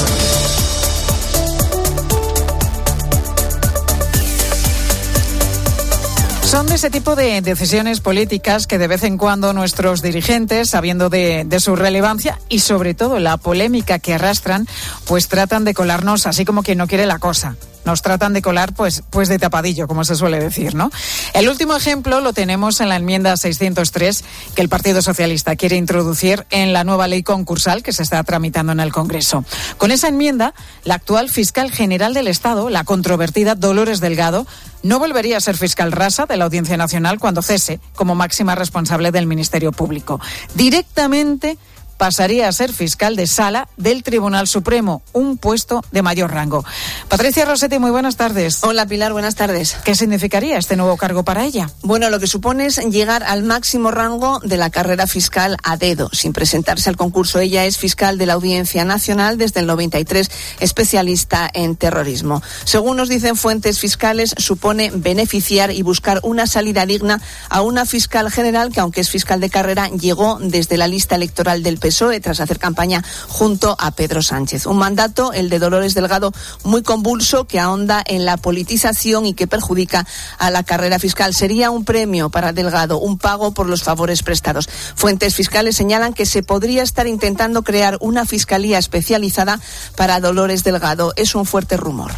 Son de ese tipo de decisiones políticas que de vez en cuando nuestros dirigentes, sabiendo de su relevancia y sobre todo la polémica que arrastran, pues tratan de colarnos así como quien no quiere la cosa. Nos tratan de colar pues de tapadillo, como se suele decir, ¿no? El último ejemplo lo tenemos en la enmienda 603 que el Partido Socialista quiere introducir en la nueva ley concursal que se está tramitando en el Congreso. Con esa enmienda, la actual fiscal general del Estado, la controvertida Dolores Delgado, no volvería a ser fiscal rasa de la Audiencia Nacional cuando cese como máxima responsable del Ministerio Público. Directamente pasaría a ser fiscal de sala del Tribunal Supremo, un puesto de mayor rango. Patricia Rossetti, muy buenas tardes. Hola Pilar, buenas tardes. ¿Qué significaría este nuevo cargo para ella? Bueno, lo que supone es llegar al máximo rango de la carrera fiscal a dedo, sin presentarse al concurso. Ella es fiscal de la Audiencia Nacional desde el 93, especialista en terrorismo. Según nos dicen fuentes fiscales, supone beneficiar y buscar una salida digna a una fiscal general que, aunque es fiscal de carrera, llegó desde la lista electoral del PSOE tras hacer campaña junto a Pedro Sánchez. Un mandato, el de Dolores Delgado, muy convulso, que ahonda en la politización y que perjudica a la carrera fiscal. Sería un premio para Delgado, un pago por los favores prestados. Fuentes fiscales señalan que se podría estar intentando crear una fiscalía especializada para Dolores Delgado. Es un fuerte rumor.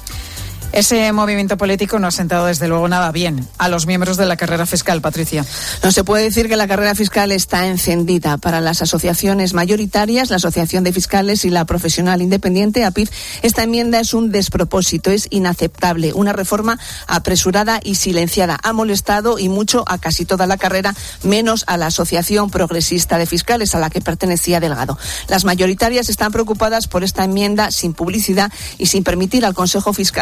Ese movimiento político no ha sentado desde luego nada bien a los miembros de la carrera fiscal, Patricia. No se puede decir que la carrera fiscal está encendida. Para las asociaciones mayoritarias, la Asociación de Fiscales y la Profesional Independiente, APIF, esta enmienda es un despropósito, es inaceptable. Una reforma apresurada y silenciada. Ha molestado y mucho a casi toda la carrera, menos a la Asociación Progresista de Fiscales, a la que pertenecía Delgado. Las mayoritarias están preocupadas por esta enmienda sin publicidad y sin permitir al Consejo Fiscal y al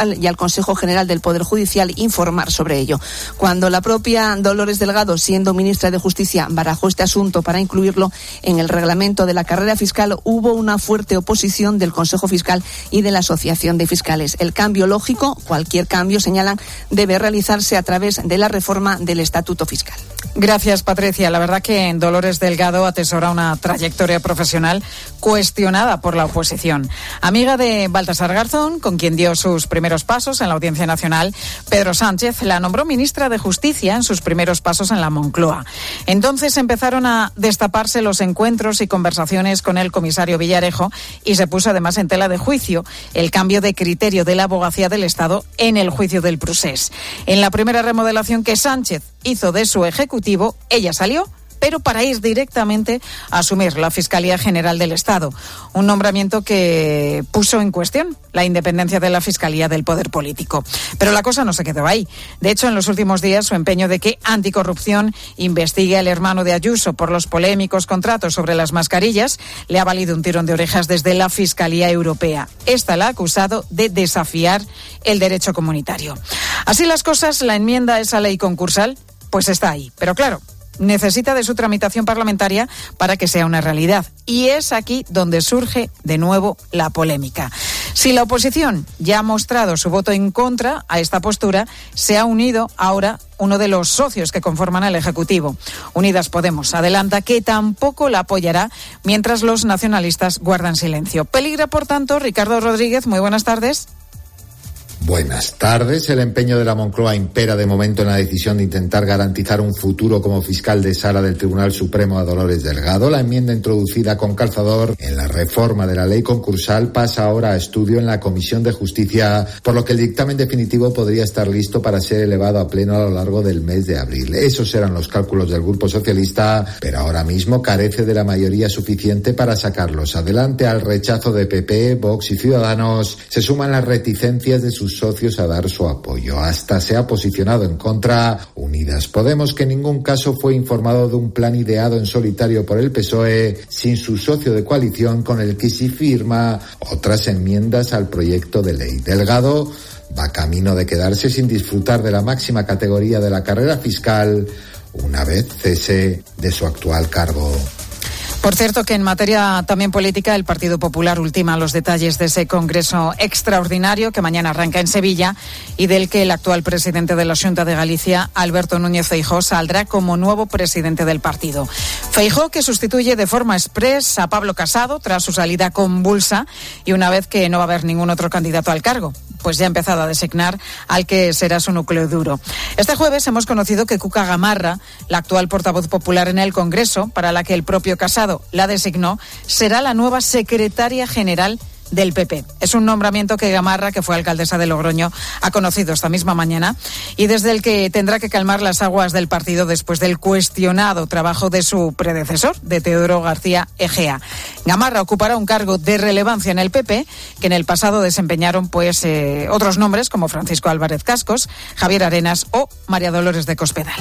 Consejo General del Poder Judicial informar sobre ello. Cuando la propia Dolores Delgado, siendo ministra de Justicia, barajó este asunto para incluirlo en el reglamento de la carrera fiscal, hubo una fuerte oposición del Consejo Fiscal y de la Asociación de Fiscales. El cambio lógico, cualquier cambio, señalan, debe realizarse a través de la reforma del Estatuto Fiscal. Gracias, Patricia. La verdad que Dolores Delgado atesora una trayectoria profesional cuestionada por la oposición. Amiga de Baltasar Garzón, con quien dio sus primeros pasos en la Audiencia Nacional, Pedro Sánchez la nombró ministra de Justicia en sus primeros pasos en la Moncloa. Entonces empezaron a destaparse los encuentros y conversaciones con el comisario Villarejo y se puso además en tela de juicio el cambio de criterio de la Abogacía del Estado en el juicio del Procés. En la primera remodelación que Sánchez hizo de su ejecutivo, ella salió, pero para ir directamente a asumir la Fiscalía General del Estado. Un nombramiento que puso en cuestión la independencia de la Fiscalía del Poder Político. Pero la cosa no se quedó ahí. De hecho, en los últimos días, su empeño de que Anticorrupción investigue al hermano de Ayuso por los polémicos contratos sobre las mascarillas le ha valido un tirón de orejas desde la Fiscalía Europea. Esta la ha acusado de desafiar el derecho comunitario. Así las cosas, la enmienda a esa ley concursal pues está ahí. Pero claro, necesita de su tramitación parlamentaria para que sea una realidad. Y es aquí donde surge de nuevo la polémica. Si la oposición ya ha mostrado su voto en contra a esta postura, se ha unido ahora uno de los socios que conforman el Ejecutivo. Unidas Podemos adelanta que tampoco la apoyará mientras los nacionalistas guardan silencio. Peligra, por tanto, Ricardo Rodríguez, muy buenas tardes. Buenas tardes. El empeño de la Moncloa impera de momento en la decisión de intentar garantizar un futuro como fiscal de sala del Tribunal Supremo a Dolores Delgado. La enmienda introducida con calzador en la reforma de la ley concursal pasa ahora a estudio en la Comisión de Justicia, por lo que el dictamen definitivo podría estar listo para ser elevado a pleno a lo largo del mes de abril. Esos eran los cálculos del Grupo Socialista, pero ahora mismo carece de la mayoría suficiente para sacarlos adelante. Al rechazo de PP, Vox y Ciudadanos se suman las reticencias de sus socios a dar su apoyo. Hasta se ha posicionado en contra Unidas Podemos, que en ningún caso fue informado de un plan ideado en solitario por el PSOE sin su socio de coalición, con el que sí firma otras enmiendas al proyecto de ley. Delgado va camino de quedarse sin disfrutar de la máxima categoría de la carrera fiscal una vez cese de su actual cargo. Por cierto, que en materia también política, el Partido Popular ultima los detalles de ese congreso extraordinario que mañana arranca en Sevilla y del que el actual presidente de la Xunta de Galicia, Alberto Núñez Feijóo, saldrá como nuevo presidente del partido. Feijóo, que sustituye de forma express a Pablo Casado tras su salida convulsa y una vez que no va a haber ningún otro candidato al cargo, pues ya ha empezado a designar al que será su núcleo duro. Este jueves hemos conocido que Cuca Gamarra, la actual portavoz popular en el Congreso, para la que el propio Casado la designó, será la nueva secretaria general del PP. Es un nombramiento que Gamarra, que fue alcaldesa de Logroño, ha conocido esta misma mañana y desde el que tendrá que calmar las aguas del partido después del cuestionado trabajo de su predecesor, de Teodoro García Egea. Gamarra ocupará un cargo de relevancia en el PP, que en el pasado desempeñaron otros nombres como Francisco Álvarez Cascos, Javier Arenas o María Dolores de Cospedal.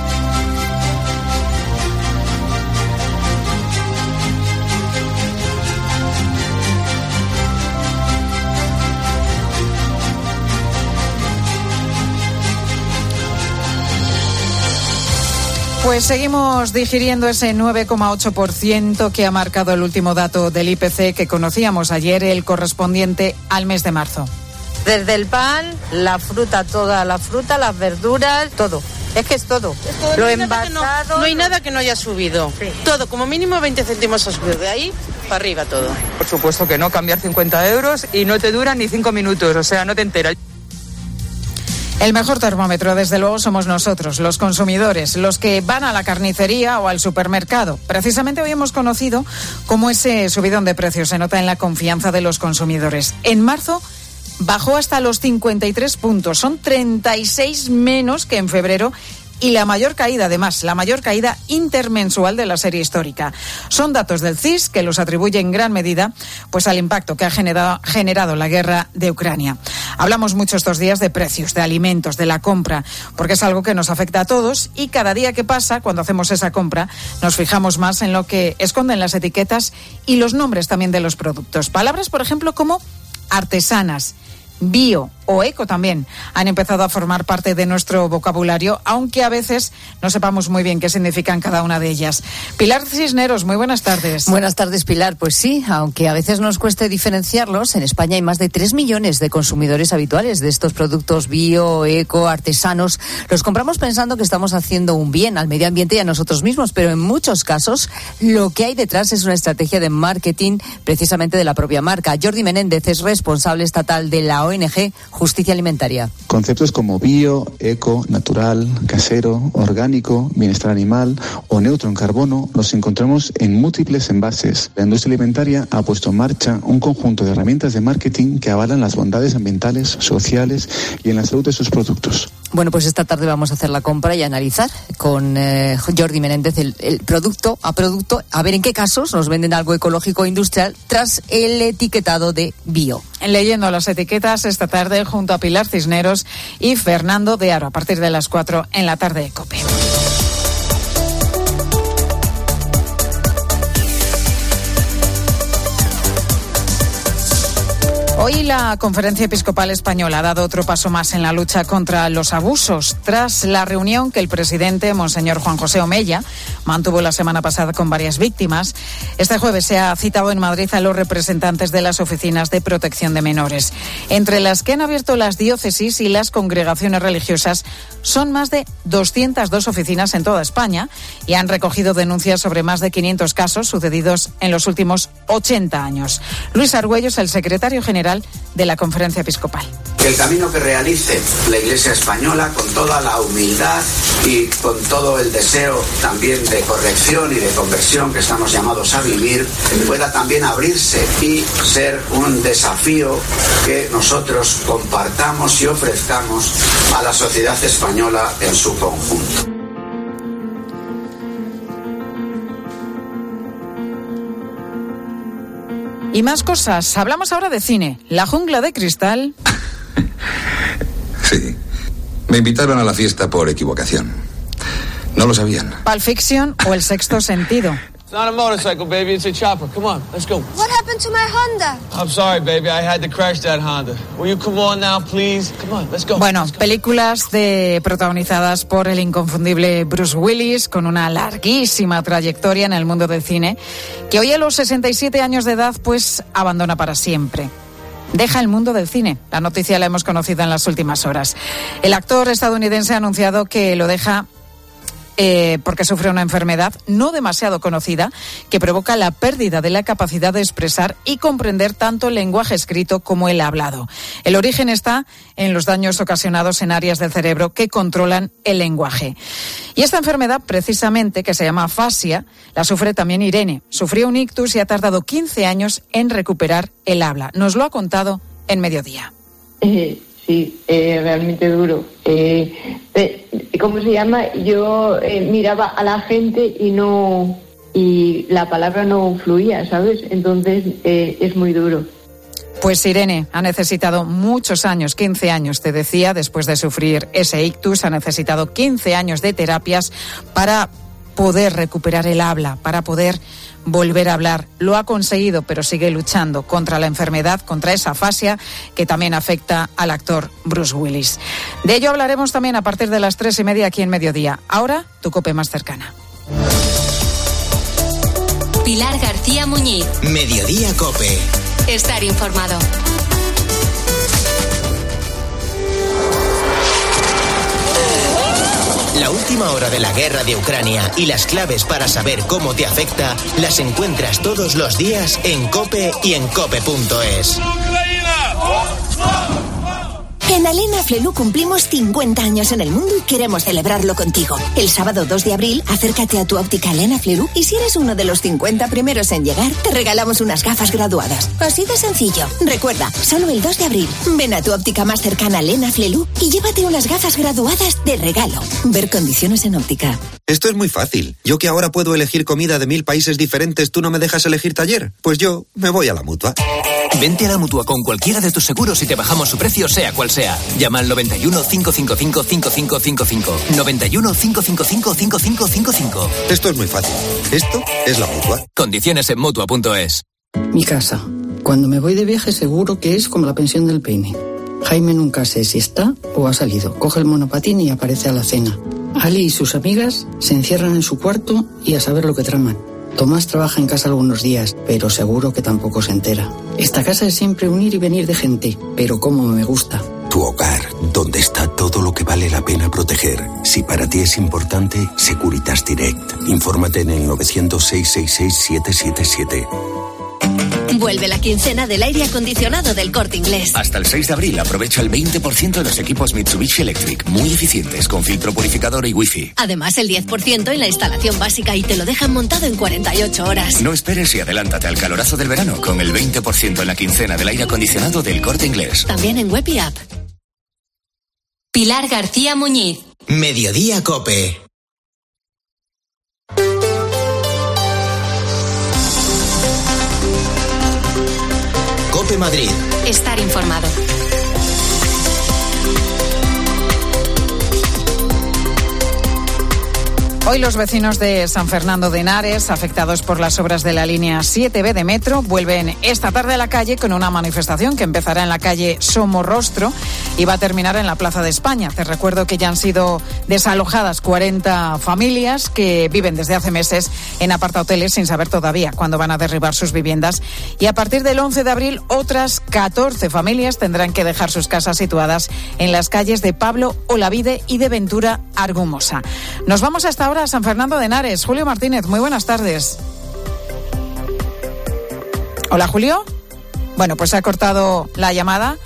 Pues seguimos digiriendo ese 9,8% que ha marcado el último dato del IPC que conocíamos ayer, el correspondiente al mes de marzo. Desde el pan, la fruta, toda la fruta, las verduras, todo. Es que es todo. Lo envasado. No hay nada que no haya subido. Sí. Todo, como mínimo 20 céntimos ha subido. De ahí para arriba todo. Por supuesto que no, cambiar 50 euros y no te duran ni 5 minutos, o sea, no te enteras. El mejor termómetro, desde luego, somos nosotros, los consumidores, los que van a la carnicería o al supermercado. Precisamente hoy hemos conocido cómo ese subidón de precios se nota en la confianza de los consumidores. En marzo bajó hasta los 53 puntos, son 36 menos que en febrero. Y la mayor caída, además, la mayor caída intermensual de la serie histórica. Son datos del CIS que los atribuye en gran medida pues al impacto que ha generado la guerra de Ucrania. Hablamos mucho estos días de precios, de alimentos, de la compra, porque es algo que nos afecta a todos y cada día que pasa, cuando hacemos esa compra, nos fijamos más en lo que esconden las etiquetas y los nombres también de los productos. Palabras, por ejemplo, como artesanas, bio, o eco también han empezado a formar parte de nuestro vocabulario, aunque a veces no sepamos muy bien qué significan cada una de ellas. Pilar Cisneros, muy buenas tardes. Buenas tardes, Pilar. Pues sí, aunque a veces nos cueste diferenciarlos, en España hay más de 3 millones de consumidores habituales de estos productos bio, eco, artesanos. Los compramos pensando que estamos haciendo un bien al medio ambiente y a nosotros mismos, pero en muchos casos lo que hay detrás es una estrategia de marketing precisamente de la propia marca. Jordi Menéndez es responsable estatal de la ONG Justicia Alimentaria. Conceptos como bio, eco, natural, casero, orgánico, bienestar animal o neutro en carbono los encontramos en múltiples envases. La industria alimentaria ha puesto en marcha un conjunto de herramientas de marketing que avalan las bondades ambientales, sociales y en la salud de sus productos. Bueno, pues esta tarde vamos a hacer la compra y analizar con Jordi Menéndez el producto a producto, a ver en qué casos nos venden algo ecológico o industrial tras el etiquetado de bio. Leyendo las etiquetas esta tarde junto a Pilar Cisneros y Fernando de Aro a partir de las 4 en la tarde de COPE. Hoy la Conferencia Episcopal Española ha dado otro paso más en la lucha contra los abusos, tras la reunión que el presidente, Monseñor Juan José Omeya, mantuvo la semana pasada con varias víctimas. Este jueves se ha citado en Madrid a los representantes de las oficinas de protección de menores. Entre las que han abierto las diócesis y las congregaciones religiosas, son más de 202 oficinas en toda España y han recogido denuncias sobre más de 500 casos sucedidos en los últimos 80 años. Luis Argüello es el secretario general de la Conferencia Episcopal. Que el camino que realice la Iglesia española con toda la humildad y con todo el deseo también de corrección y de conversión que estamos llamados a vivir, pueda también abrirse y ser un desafío que nosotros compartamos y ofrezcamos a la sociedad española en su conjunto. Y más cosas. Hablamos ahora de cine. La jungla de cristal. Sí. Me invitaron a la fiesta por equivocación. No lo sabían. Pulp Fiction o El sexto sentido. It's not a motorcycle, baby. It's a chopper. Come on, let's go. What happened to my Honda? I'm sorry, baby. I had to crash that Honda. Will you come on now, please? Come on, let's go. Bueno, películas protagonizadas por el inconfundible Bruce Willis, con una larguísima trayectoria en el mundo del cine, que hoy a los 67 años de edad, pues abandona para siempre. Deja el mundo del cine. La noticia la hemos conocido en las últimas horas. El actor estadounidense ha anunciado que lo deja porque sufre una enfermedad no demasiado conocida que provoca la pérdida de la capacidad de expresar y comprender tanto el lenguaje escrito como el hablado. El origen está en los daños ocasionados en áreas del cerebro que controlan el lenguaje. Y esta enfermedad, precisamente, que se llama afasia, la sufre también Irene. Sufrió un ictus y ha tardado 15 años en recuperar el habla. Nos lo ha contado en Mediodía. Sí, realmente duro. ¿Cómo se llama? Yo miraba a la gente y la palabra no fluía, ¿sabes? Entonces es muy duro. Pues Irene ha necesitado muchos años, 15 años, te decía, después de sufrir ese ictus, ha necesitado 15 años de terapias para poder recuperar el habla, para poder volver a hablar. Lo ha conseguido, pero sigue luchando contra la enfermedad, contra esa afasia que también afecta al actor Bruce Willis. De ello hablaremos también a partir de las 3:30 aquí en Mediodía. Ahora, tu COPE más cercana. Pilar García Muñiz. Mediodía COPE. Estar informado. La última hora de la guerra de Ucrania y las claves para saber cómo te afecta las encuentras todos los días en COPE y en COPE.es. En Alena Flelu cumplimos 50 años en el mundo y queremos celebrarlo contigo. El sábado 2 de abril, acércate a tu óptica Alena Flelu y si eres uno de los 50 primeros en llegar, te regalamos unas gafas graduadas. Así de sencillo. Recuerda, solo el 2 de abril, ven a tu óptica más cercana Alena Flelu y llévate unas gafas graduadas de regalo. Ver condiciones en óptica. Esto es muy fácil. Yo que ahora puedo elegir comida de 1000 países diferentes, ¿tú no me dejas elegir taller? Pues yo me voy a la Mutua. Vente a la Mutua con cualquiera de tus seguros y te bajamos su precio sea cual sea. Llama al 91 555 5555. 91 555 5555. Esto es muy fácil. Esto es la Mutua. Condiciones en Mutua.es. Mi casa. Cuando me voy de viaje seguro que es como la pensión del peine. Jaime nunca sé si está o ha salido. Coge el monopatín y aparece a la cena. Ali y sus amigas se encierran en su cuarto y a saber lo que traman. Tomás trabaja en casa algunos días, pero seguro que tampoco se entera. Esta casa es siempre un ir y venir de gente, pero cómo me gusta. Tu hogar, donde está todo lo que vale la pena proteger. Si para ti es importante, Securitas Direct. Infórmate en el 900-666-777. Vuelve la quincena del aire acondicionado del Corte Inglés. Hasta el 6 de abril aprovecha el 20% de los equipos Mitsubishi Electric, muy eficientes, con filtro purificador y wifi. Además, el 10% en la instalación básica y te lo dejan montado en 48 horas. No esperes y adelántate al calorazo del verano con el 20% en la quincena del aire acondicionado del Corte Inglés. También en web y app. Pilar García Muñiz. Mediodía COPE. COPE Madrid. Estar informado. Hoy los vecinos de San Fernando de Henares, afectados por las obras de la línea 7B de metro, vuelven esta tarde a la calle con una manifestación que empezará en la calle Somorrostro y va a terminar en la Plaza de España. Te recuerdo que ya han sido desalojadas 40 familias que viven desde hace meses en apartahoteles sin saber todavía cuándo van a derribar sus viviendas. Y a partir del 11 de abril, otras 14 familias tendrán que dejar sus casas situadas en las calles de Pablo Olavide y de Ventura Argumosa. Nos vamos hasta ahora a San Fernando de Henares. Julio Martínez, muy buenas tardes. Hola, Julio. Bueno, pues se ha cortado la llamada.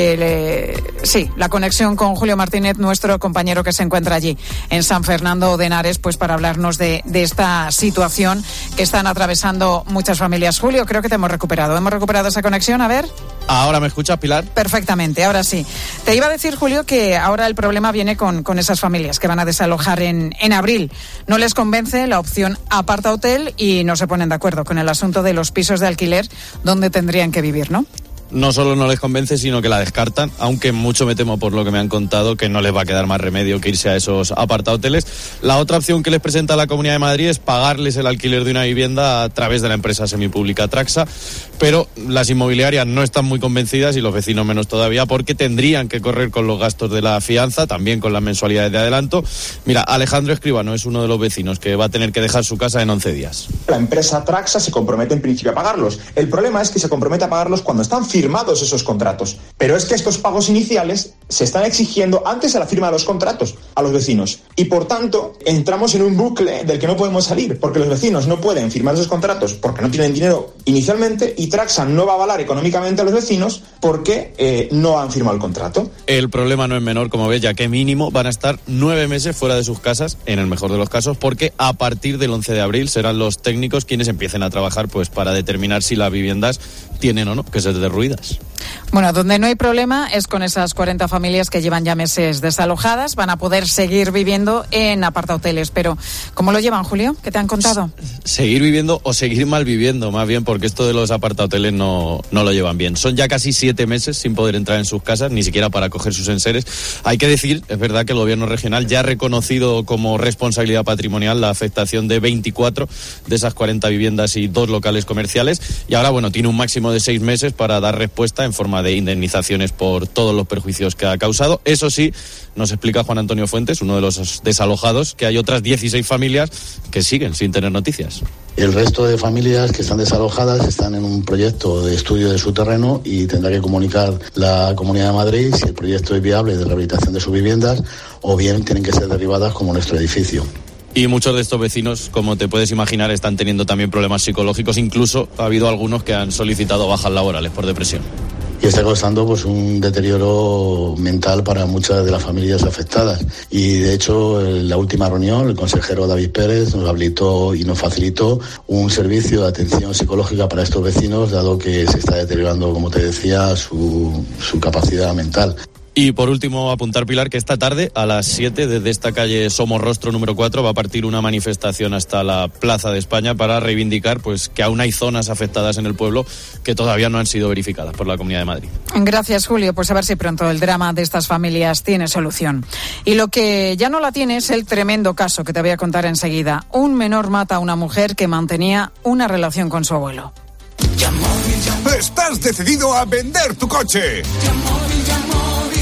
Sí, la conexión con Julio Martínez, nuestro compañero que se encuentra allí en San Fernando de Henares, pues para hablarnos de esta situación que están atravesando muchas familias. Julio, creo que te hemos recuperado. ¿Hemos recuperado esa conexión? A ver. ¿Ahora me escuchas, Pilar? Perfectamente, ahora sí. Te iba a decir, Julio, que ahora el problema viene con esas familias que van a desalojar en abril. No les convence la opción aparta hotel y no se ponen de acuerdo con el asunto de los pisos de alquiler donde tendrían que vivir, ¿no? No solo no les convence, sino que la descartan, aunque mucho me temo por lo que me han contado que no les va a quedar más remedio que irse a esos apartahoteles. La otra opción que les presenta la Comunidad de Madrid es pagarles el alquiler de una vivienda a través de la empresa semipública Traxa, pero las inmobiliarias no están muy convencidas y los vecinos menos todavía, porque tendrían que correr con los gastos de la fianza, también con las mensualidades de adelanto. Mira, Alejandro Escribano es uno de los vecinos que va a tener que dejar su casa en 11 días. La empresa Traxa se compromete en principio a pagarlos. El problema es que se compromete a pagarlos cuando están firmados esos contratos. Pero es que estos pagos iniciales se están exigiendo antes de la firma de los contratos a los vecinos. Y por tanto, entramos en un bucle del que no podemos salir, porque los vecinos no pueden firmar esos contratos porque no tienen dinero inicialmente y Traxa no va a avalar económicamente a los vecinos porque no han firmado el contrato. El problema no es menor, como ves, ya que mínimo van a estar 9 meses fuera de sus casas, en el mejor de los casos, porque a partir del 11 de abril serán los técnicos quienes empiecen a trabajar pues para determinar si las viviendas tienen o no que ser derruidas. Bueno, donde no hay problema es con esas 40 familias que llevan ya meses desalojadas. Van a poder seguir viviendo en apartahoteles. Pero, ¿cómo lo llevan, Julio? ¿Qué te han contado? Seguir viviendo o seguir mal viviendo, más bien, porque esto de los apartahoteles no lo llevan bien. Son ya casi 7 meses sin poder entrar en sus casas, ni siquiera para coger sus enseres. Hay que decir, es verdad que el gobierno regional ya ha reconocido como responsabilidad patrimonial la afectación de 24 de esas 40 viviendas y 2 locales comerciales. Y ahora, bueno, tiene un máximo de 6 meses para dar respuesta en forma de indemnizaciones por todos los perjuicios que ha causado. Eso sí, nos explica Juan Antonio Fuentes, uno de los desalojados, que hay otras 16 familias que siguen sin tener noticias. El resto de familias que están desalojadas están en un proyecto de estudio de su terreno y tendrá que comunicar la Comunidad de Madrid si el proyecto es viable de rehabilitación de sus viviendas o bien tienen que ser derribadas como nuestro edificio. Y muchos de estos vecinos, como te puedes imaginar, están teniendo también problemas psicológicos. Incluso ha habido algunos que han solicitado bajas laborales por depresión. Y está causando pues un deterioro mental para muchas de las familias afectadas. Y de hecho, en la última reunión, el consejero David Pérez nos habilitó y nos facilitó un servicio de atención psicológica para estos vecinos, dado que se está deteriorando, como te decía, su capacidad mental. Y por último, apuntar, Pilar, que esta tarde a las 7 desde esta calle Somorrostro número 4 va a partir una manifestación hasta la Plaza de España para reivindicar pues que aún hay zonas afectadas en el pueblo que todavía no han sido verificadas por la Comunidad de Madrid. Gracias, Julio. Pues a ver si pronto el drama de estas familias tiene solución. Y lo que ya no la tiene es el tremendo caso que te voy a contar enseguida. Un menor mata a una mujer que mantenía una relación con su abuelo. ¿Estás decidido a vender tu coche?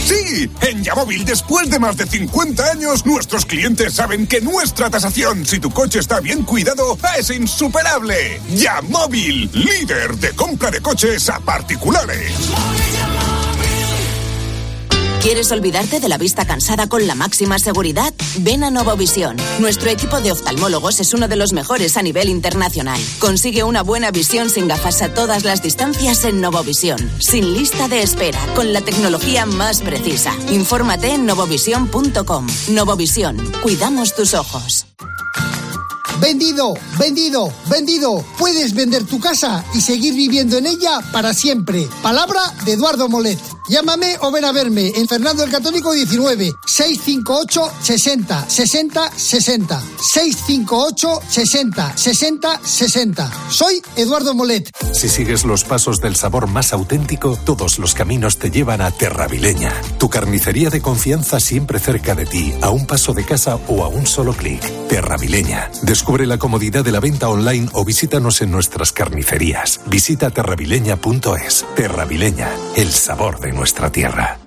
Sí, en Yamóvil, después de más de 50 años, nuestros clientes saben que nuestra tasación, si tu coche está bien cuidado, es insuperable. Yamóvil, líder de compra de coches a particulares. ¿Quieres olvidarte de la vista cansada con la máxima seguridad? Ven a Novovisión. Nuestro equipo de oftalmólogos es uno de los mejores a nivel internacional. Consigue una buena visión sin gafas a todas las distancias en Novovisión. Sin lista de espera, con la tecnología más precisa. Infórmate en novovisión.com. Novovisión. Cuidamos tus ojos. ¡Vendido! ¡Vendido! ¡Vendido! Puedes vender tu casa y seguir viviendo en ella para siempre. Palabra de Eduardo Molet. Llámame o ven a verme en Fernando el Católico 19 658 60 60 60 658 60 60 60. Soy Eduardo Molet. Si sigues los pasos del sabor más auténtico, todos los caminos te llevan a Terravileña, tu carnicería de confianza siempre cerca de ti, a un paso de casa o a un solo clic. Terravileña. Descubre la comodidad de la venta online o visítanos en nuestras carnicerías. Visita terravileña.es. Terravileña, el sabor de nuestra tierra.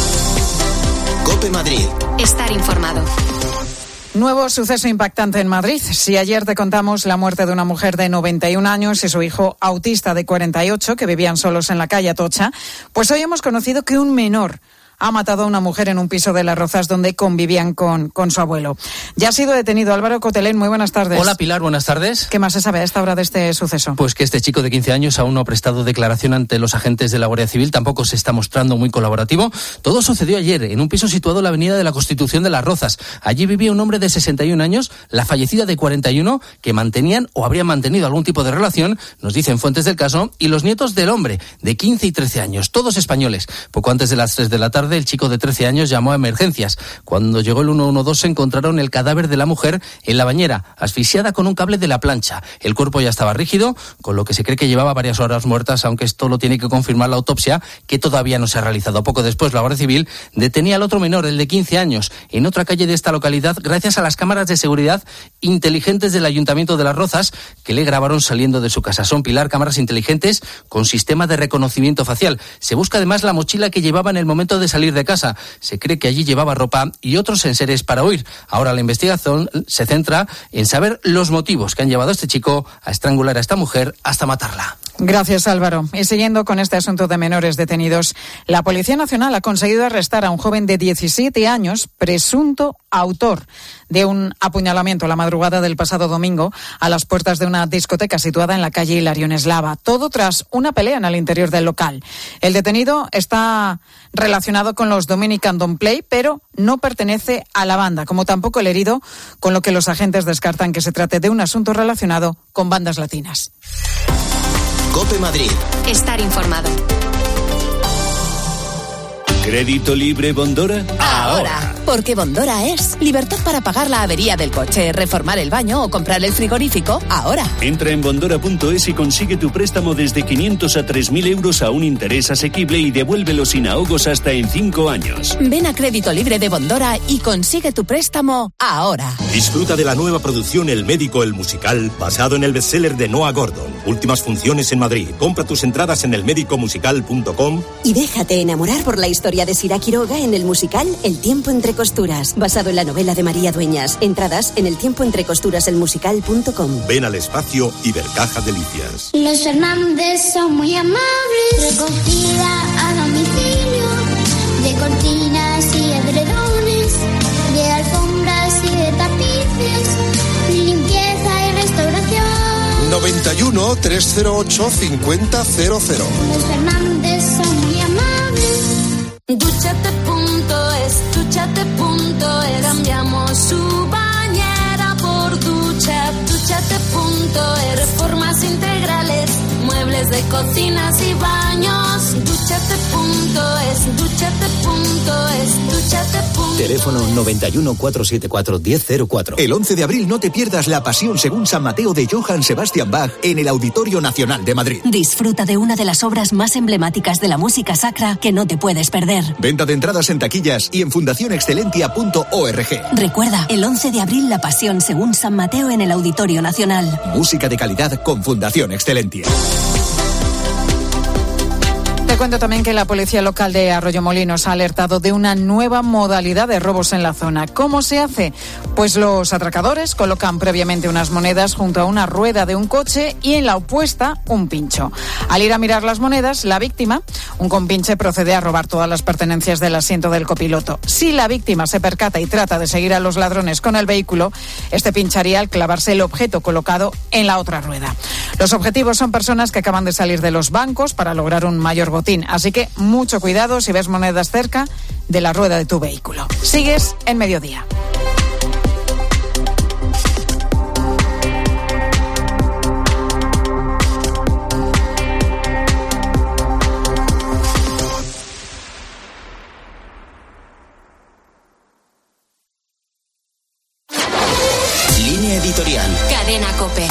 COPE Madrid. Estar informado. Nuevo suceso impactante en Madrid. Si ayer te contamos la muerte de una mujer de 91 años y su hijo autista de 48 que vivían solos en la calle Atocha, pues hoy hemos conocido que un menor ha matado a una mujer en un piso de Las Rozas donde convivían con su abuelo. Ya ha sido detenido. Álvaro Cotelén, muy buenas tardes. Hola Pilar, buenas tardes. ¿Qué más se sabe a esta hora de este suceso? Pues que este chico de 15 años aún no ha prestado declaración ante los agentes de la Guardia Civil, tampoco se está mostrando muy colaborativo. Todo sucedió ayer en un piso situado en la avenida de la Constitución de Las Rozas. Allí vivía un hombre de 61 años, la fallecida de 41, que mantenían o habrían mantenido algún tipo de relación, nos dicen fuentes del caso, y los nietos del hombre, de 15 y 13 años, todos españoles. Poco antes de las 3 de la tarde, el chico de 13 años llamó a emergencias. Cuando llegó el 112 encontraron el cadáver de la mujer en la bañera, asfixiada con un cable de la plancha. El cuerpo ya estaba rígido, con lo que se cree que llevaba varias horas muertas, aunque esto lo tiene que confirmar la autopsia, que todavía no se ha realizado. Poco después, la Guardia Civil detenía al otro menor, el de 15 años, en otra calle de esta localidad, gracias a las cámaras de seguridad inteligentes del Ayuntamiento de Las Rozas, que le grabaron saliendo de su casa. Son, Pilar, cámaras inteligentes con sistema de reconocimiento facial. Se busca además la mochila que llevaba en el momento de salir de casa. Se cree que allí llevaba ropa y otros enseres para huir. Ahora la investigación se centra en saber los motivos que han llevado a este chico a estrangular a esta mujer hasta matarla. Gracias, Álvaro. Y siguiendo con este asunto de menores detenidos, la Policía Nacional ha conseguido arrestar a un joven de 17 años, presunto autor de un apuñalamiento la madrugada del pasado domingo a las puertas de una discoteca situada en la calle Hilarión Eslava, todo tras una pelea en el interior del local. El detenido está relacionado con los Dominican Don't Play, pero no pertenece a la banda, como tampoco el herido, con lo que los agentes descartan que se trate de un asunto relacionado con bandas latinas. COPE Madrid. Estar informado. ¿Crédito libre Bondora? Ahora. Porque Bondora es libertad para pagar la avería del coche, reformar el baño o comprar el frigorífico. Ahora. Entra en bondora.es y consigue tu préstamo desde 500 a 3.000 euros a un interés asequible y devuélvelo sin ahogos hasta en 5 años. Ven a Crédito Libre de Bondora y consigue tu préstamo ahora. Disfruta de la nueva producción El Médico, el musical, basado en el bestseller de Noah Gordon. Últimas funciones en Madrid. Compra tus entradas en elmedicomusical.com. Y déjate enamorar por la historia de Sira Quiroga en el musical El tiempo entre costuras, basado en la novela de María Dueñas. Entradas en eltiempoentrecosturaselmusical.com. Ven al espacio Ibercaja Delicias. Los Fernández son muy amables. Recogida a domicilio de cortinas y edredones, de alfombras y de tapices, limpieza y restauración. 91 308 5000. Los Fernández son muy amables. Duchate.es, cambiamos su bañera por ducha. Duchate.es, reformas integrales, muebles de cocinas y baños. Duchate.es, duchate.es. Teléfono 91 474 1004. El 11 de abril no te pierdas la Pasión según San Mateo de Johann Sebastian Bach en el Auditorio Nacional de Madrid. Disfruta de una de las obras más emblemáticas de la música sacra que no te puedes perder. Venta de entradas en taquillas y en fundacionexcelentia.org. Recuerda, el 11 de abril la Pasión según San Mateo en el Auditorio Nacional. Música de calidad con Fundación Excelentia. Te cuento también que la policía local de Arroyomolinos ha alertado de una nueva modalidad de robos en la zona. ¿Cómo se hace? Pues los atracadores colocan previamente unas monedas junto a una rueda de un coche y en la opuesta un pincho. Al ir a mirar las monedas, la víctima, un compinche, procede a robar todas las pertenencias del asiento del copiloto. Si la víctima se percata y trata de seguir a los ladrones con el vehículo, este pincharía al clavarse el objeto colocado en la otra rueda. Los objetivos son personas que acaban de salir de los bancos para lograr un mayor botín. Así que mucho cuidado si ves monedas cerca de la rueda de tu vehículo. Sigues en Mediodía. Línea editorial. Cadena COPE.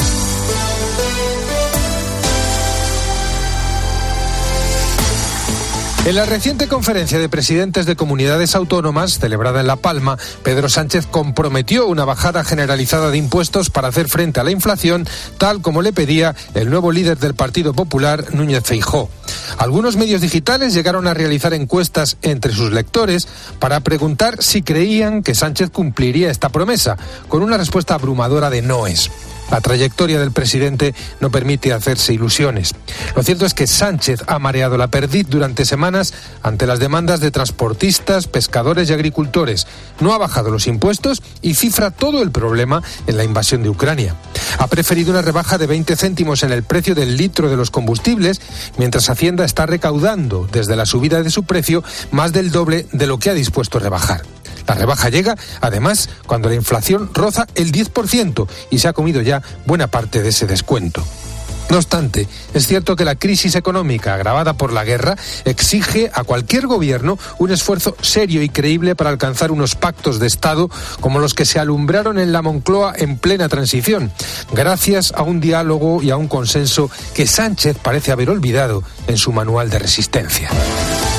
En la reciente conferencia de presidentes de comunidades autónomas, celebrada en La Palma, Pedro Sánchez comprometió una bajada generalizada de impuestos para hacer frente a la inflación, tal como le pedía el nuevo líder del Partido Popular, Núñez Feijóo. Algunos medios digitales llegaron a realizar encuestas entre sus lectores para preguntar si creían que Sánchez cumpliría esta promesa, con una respuesta abrumadora de noes. La trayectoria del presidente no permite hacerse ilusiones. Lo cierto es que Sánchez ha mareado la perdiz durante semanas ante las demandas de transportistas, pescadores y agricultores. No ha bajado los impuestos y cifra todo el problema en la invasión de Ucrania. Ha preferido una rebaja de 20 céntimos en el precio del litro de los combustibles, mientras Hacienda está recaudando desde la subida de su precio más del doble de lo que ha dispuesto a rebajar. La rebaja llega, además, cuando la inflación roza el 10% y se ha comido ya buena parte de ese descuento. No obstante, es cierto que la crisis económica agravada por la guerra exige a cualquier gobierno un esfuerzo serio y creíble para alcanzar unos pactos de Estado como los que se alumbraron en la Moncloa en plena transición, gracias a un diálogo y a un consenso que Sánchez parece haber olvidado en su manual de resistencia.